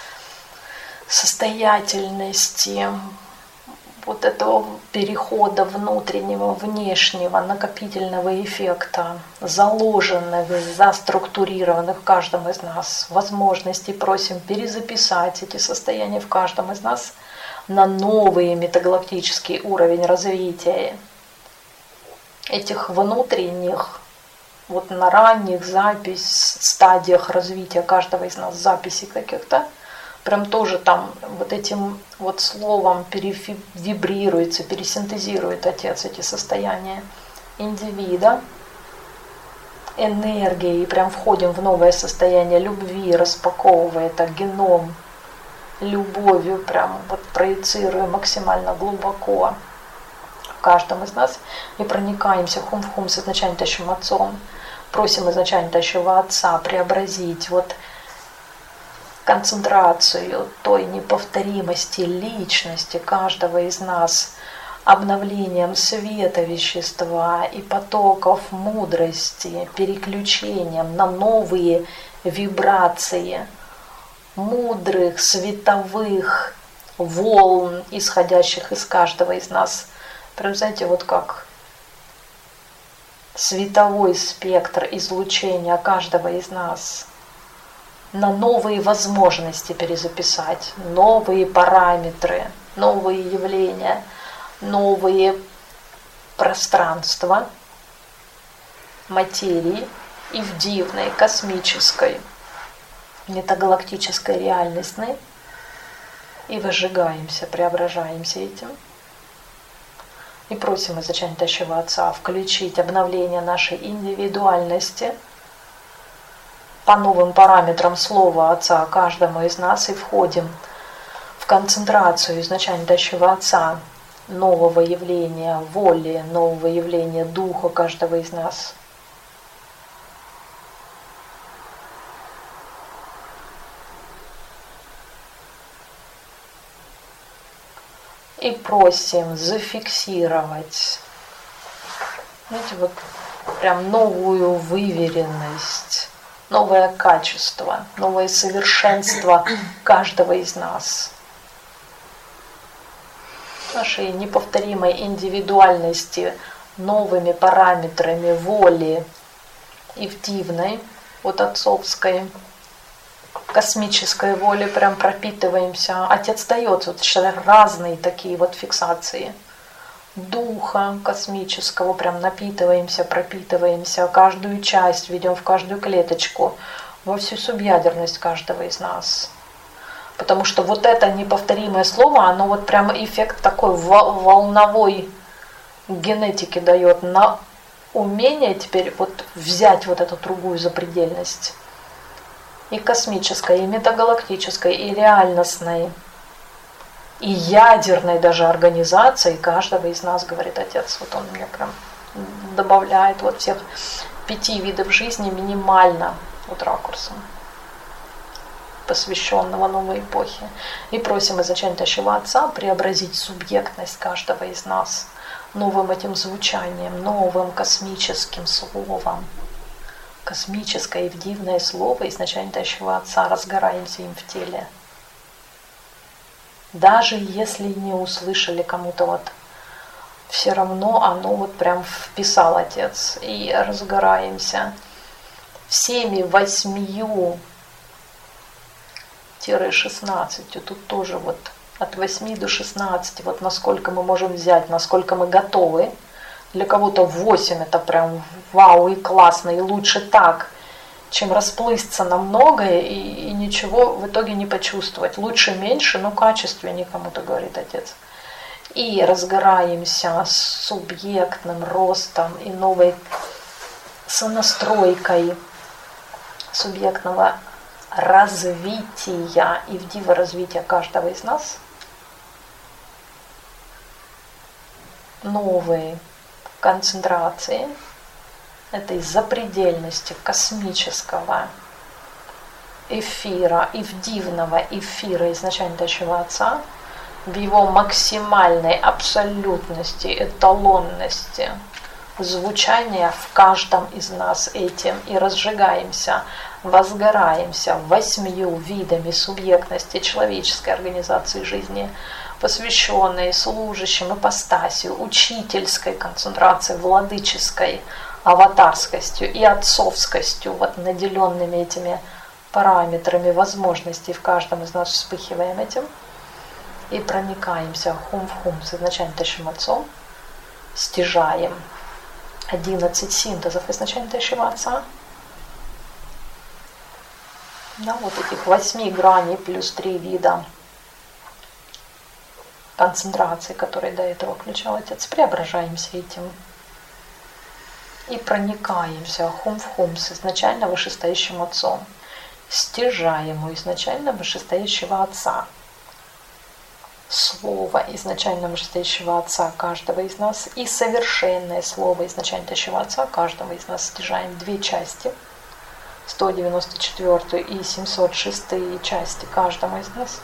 состоятельности, вот этого перехода внутреннего, внешнего, накопительного эффекта, заложенных, заструктурированных в каждом из нас возможностей, просим перезаписать эти состояния в каждом из нас на новый метагалактический уровень развития этих внутренних, вот на ранних запись, стадиях развития каждого из нас, записей каких-то, прям тоже там вот этим вот словом перевибрируется, пересинтезирует Отец эти состояния индивида, энергии, и прям входим в новое состояние любви, распаковывая это геном любовью, прям вот проецируя максимально глубоко в каждом из нас и проникаемся хум-в-хум с изначально Тащим Отцом, просим изначально Тащего Отца преобразить вот концентрацию той неповторимости личности каждого из нас, обновлением света вещества и потоков мудрости, переключением на новые вибрации мудрых световых волн, исходящих из каждого из нас. Прям, знаете, вот как световой спектр излучения каждого из нас на новые возможности перезаписать, новые параметры, новые явления, новые пространства материи и в дивной космической метагалактической реальностной, и выжигаемся, преображаемся этим. И просим изначально Тащего Отца включить обновление нашей индивидуальности по новым параметрам слова Отца каждому из нас, и входим в концентрацию изначально Тащего Отца, нового явления воли, нового явления духа каждого из нас. И просим зафиксировать, знаете, вот прям новую выверенность, новое качество, новое совершенство каждого из нас. Нашей неповторимой индивидуальности, новыми параметрами воли и дивной, от отцовской, космической воли прям пропитываемся. Отец дает вот разные такие вот фиксации. Духа космического прям напитываемся, пропитываемся, каждую часть ведем в каждую клеточку, во всю субъядерность каждого из нас. Потому что вот это неповторимое слово, оно вот прям эффект такой волновой генетики дает на умение теперь вот взять вот эту другую запредельность. И космической, и метагалактической, и реальностной, и ядерной даже организации каждого из нас, говорит Отец. Вот он мне прям добавляет вот всех пяти видов жизни минимально вот ракурсом, посвященного новой эпохе. И просим изначально Тащего Отца преобразить субъектность каждого из нас новым этим звучанием, новым космическим словом. Космическое и дивное слово изначально Тащего Отца, разгораемся им в теле. Даже если не услышали кому-то, вот все равно оно вот прям вписал Отец. И разгораемся всеми восьмию шестнадцатью, тут тоже вот от восьми до шестнадцати, вот насколько мы можем взять, насколько мы готовы. Для кого-то восемь это прям вау и классно, и лучше так, чем расплысться на многое и, и ничего в итоге не почувствовать. Лучше меньше, но качественнее, кому-то говорит Отец. И разгораемся с субъектным ростом и новой сонастройкой субъектного развития и в диво развития каждого из нас. Новые концентрации этой запредельности космического эфира и в дивного эфира изначально Тащего Отца, в его максимальной абсолютности, эталонности звучания в каждом из нас этим и разжигаемся, возгораемся восьмию видами субъектности человеческой организации жизни, посвященной служащим ипостасию, учительской концентрации, владыческой аватарскостью и отцовскостью, вот наделенными этими параметрами возможностей в каждом из нас вспыхиваем этим и проникаемся хум в хум с изначально Тащим Отцом, стяжаем одиннадцать синтезов изначально Тащего Отца. Да, вот этих восьми граней плюс три вида концентрации, которые до этого включал Отец, преображаемся этим и проникаемся хум в хум с изначально вышестоящим Отцом, стяжаем у изначально вышестоящего Отца. Слово изначально вышестоящего Отца каждого из нас и совершенное слово изначально Тащего Отца каждого из нас стяжаем две части, сто девяносто четвёртую и семьсот шестую части каждому из нас.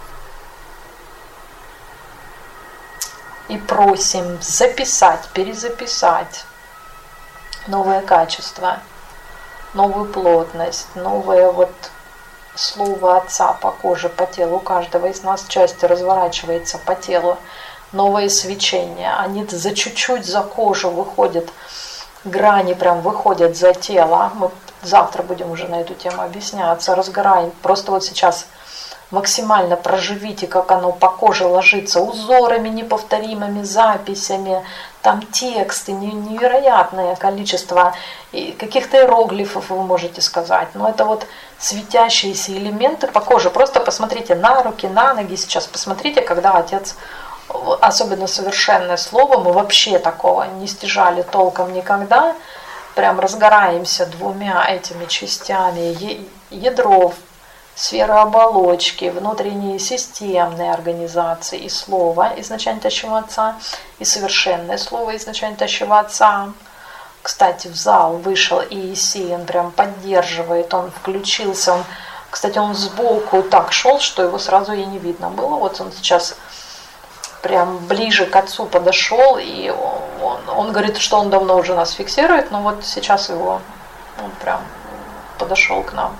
И просим записать, перезаписать новое качество, новую плотность, новое вот слово Отца по коже, по телу каждого из нас, части разворачивается по телу, новое свечение, они за чуть-чуть за кожу выходят, грани прям выходят за тело. Мы завтра будем уже на эту тему объясняться, разгораем. Просто вот сейчас максимально проживите, как оно по коже ложится, узорами неповторимыми, записями, там тексты, невероятное количество каких-то иероглифов вы можете сказать. Но это вот светящиеся элементы по коже. Просто посмотрите на руки, на ноги сейчас. Посмотрите, когда Отец, особенно совершенное слово, мы вообще такого не стяжали толком никогда. Прям разгораемся двумя этими частями ядров, сфера оболочки, внутренние системные организации и слово изначально Тащего Отца, и совершенное слово изначально Тащего Отца. Кстати, в зал вышел Иисей, он прям поддерживает, он включился, он, кстати, он сбоку так шел, что его сразу и не видно было. Вот он сейчас прям ближе к отцу подошел, и он, он говорит, что он давно уже нас фиксирует, но вот сейчас его, он прям подошел к нам.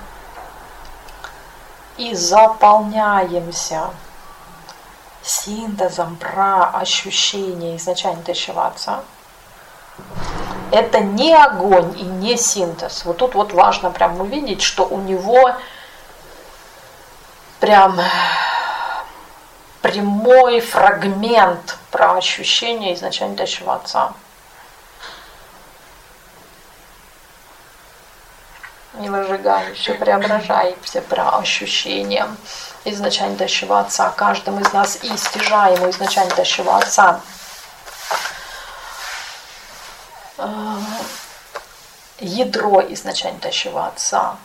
И заполняемся синтезом про ощущение изначально тощего отца. Это не огонь и не синтез. Вот тут вот важно прям увидеть, что у него прям прямой фрагмент про ощущение изначально тощего отца. Не выжигающий, преображающийся про ощущение изначально тощего отца. Каждым из нас и стяжаемый изначально тощего отца. Ядро изначально тощего отца.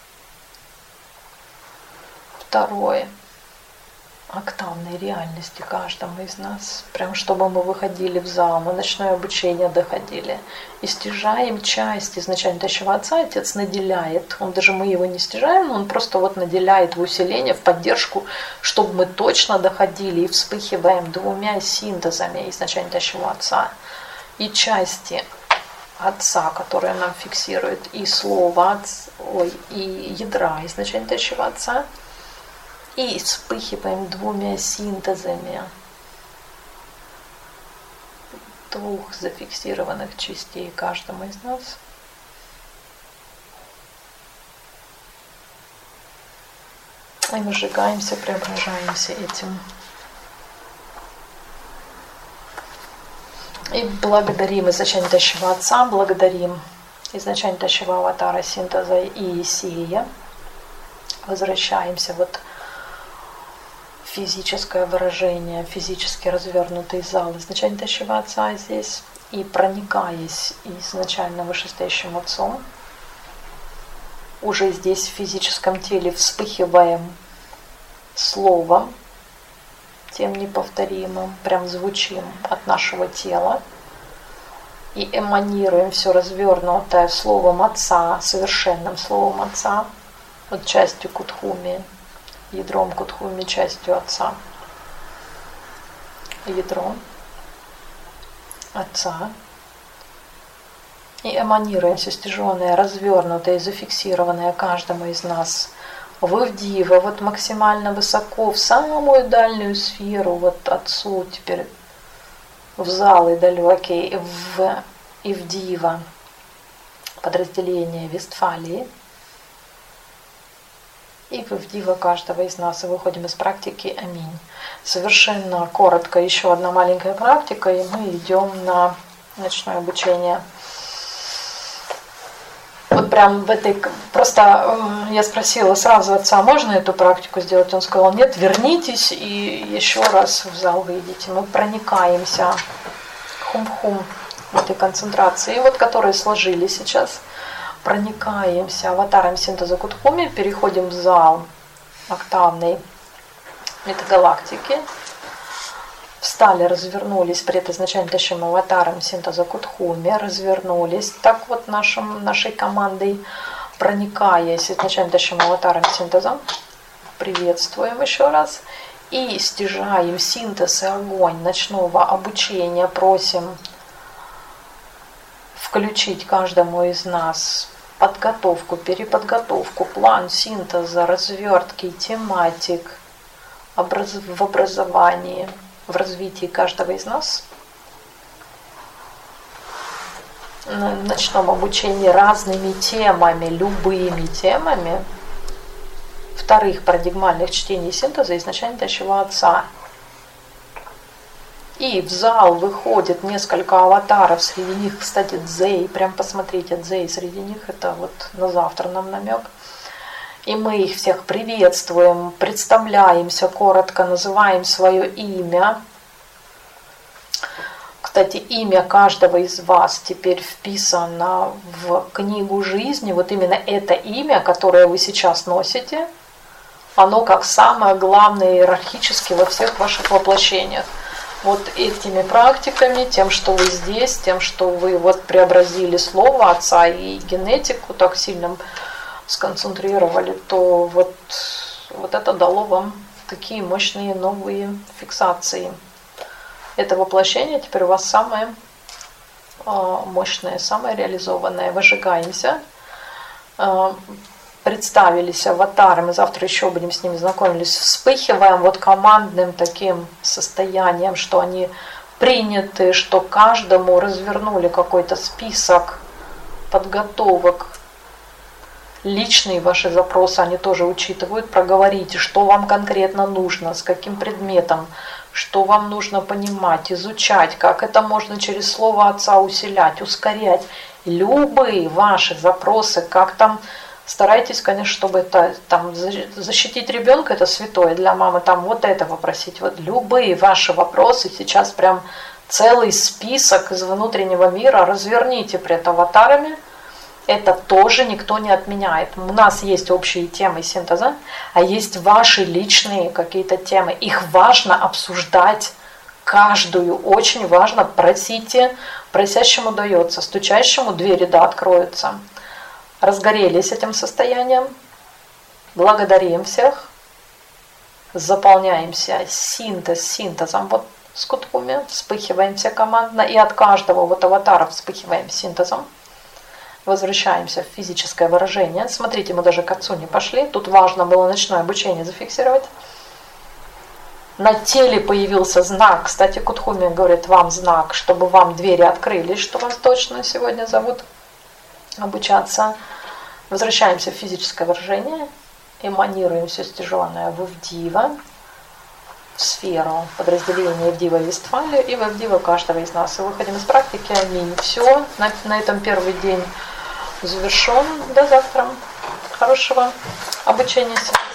Второе. Октавной реальности каждому из нас. Прям чтобы мы выходили в зал, мы ночное обучение доходили. И стяжаем часть изначально тощего отца, отец наделяет. Он даже мы его не стяжаем, но он просто вот наделяет в усиление, в поддержку, чтобы мы точно доходили и вспыхиваем двумя синтезами изначально тощего отца. И части отца, которые нам фиксируют, и слова, ой, и ядра изначально тощего отца. И вспыхиваем двумя синтезами двух зафиксированных частей каждому из нас. И мы сжигаемся, преображаемся этим. И благодарим изначально тощего отца, благодарим изначально тощего аватара синтеза Иисея. Возвращаемся вот физическое выражение, физически развернутый зал изначально тощего отца здесь, и проникаясь изначально вышестоящим отцом, уже здесь в физическом теле вспыхиваем словом, тем неповторимым, прям звучим от нашего тела, и эманируем все развернутое словом отца, совершенным словом отца, вот частью Кутхуми, ядром Кутхуми, частью отца. Ядро отца. И эманируем все стяженное, развернутое, зафиксированное каждому из нас в Ивдива, вот максимально высоко, в самую дальнюю сферу, вот отцу теперь в залы далекие, в Ивдива, подразделение Вестфалии. И в Ивдива каждого из нас, и выходим из практики. Аминь. Совершенно коротко еще одна маленькая практика, и мы идем на ночное обучение. Вот прям в этой... Просто я спросила сразу отца, можно эту практику сделать? Он сказал, нет, вернитесь и еще раз в зал выйдите. Мы проникаемся хум-хум в этой концентрации, вот которые сложили сейчас. Проникаемся аватаром синтеза Кутхуми, переходим в зал октавной метагалактики. Встали, развернулись перед изначально тощим аватаром синтеза Кутхуми, развернулись так вот нашим, нашей командой, проникаясь изначально тощим аватаром синтезом. Приветствуем еще раз. И стяжаем синтез и огонь ночного обучения, просим включить каждому из нас подготовку, переподготовку, план синтеза, развертки, тематик в образовании, в развитии каждого из нас. На ночном обучении разными темами, любыми темами. Вторых парадигмальных чтений синтеза изначально тощего отца. И в зал выходит несколько аватаров, среди них, кстати, Дзей, прям посмотрите, Дзей среди них, это вот на завтра нам намек. И мы их всех приветствуем, представляемся коротко, называем свое имя. Кстати, имя каждого из вас теперь вписано в книгу жизни, вот именно это имя, которое вы сейчас носите, оно как самое главное иерархически во всех ваших воплощениях. Вот этими практиками, тем, что вы здесь, тем, что вы вот преобразили слово отца и генетику так сильно сконцентрировали, то вот, вот это дало вам такие мощные новые фиксации это воплощение теперь у вас самое мощное, самое реализованное. Выжигаемся. Представились аватарами, завтра еще будем с ними знакомились, вспыхиваем вот командным таким состоянием, что они приняты, что каждому развернули какой-то список подготовок. Личные ваши запросы они тоже учитывают, проговорите, что вам конкретно нужно, с каким предметом, что вам нужно понимать, изучать, как это можно через слово Отца усилять, ускорять. Любые ваши запросы, как там, старайтесь, конечно, чтобы это там защитить ребенка, это святое, для мамы там вот это попросить. Вот любые ваши вопросы, сейчас прям целый список из внутреннего мира разверните пред аватарами. Это тоже никто не отменяет. У нас есть общие темы синтеза, а есть ваши личные какие-то темы. Их важно обсуждать каждую. Очень важно. Просите. Просящему дается, стучащему двери да откроются. Разгорелись этим состоянием. Благодарим всех. Заполняемся синтез синтезом. Вот с куткуми. Вспыхиваем все командно. И от каждого вот аватара вспыхиваем синтезом. Возвращаемся в физическое выражение. Смотрите, мы даже к отцу не пошли. Тут важно было ночное обучение зафиксировать. На теле появился знак. Кстати, Кутхуми говорит вам знак, чтобы вам двери открылись, что вас точно сегодня зовут обучаться. Возвращаемся в физическое выражение. Эманируем все стяженное в Ивдива, в сферу подразделения Ивдива и Вестфалию и в Ивдива каждого из нас. И выходим из практики. Аминь. Все. На, на этом первый день завершен. До завтра. Хорошего обучения.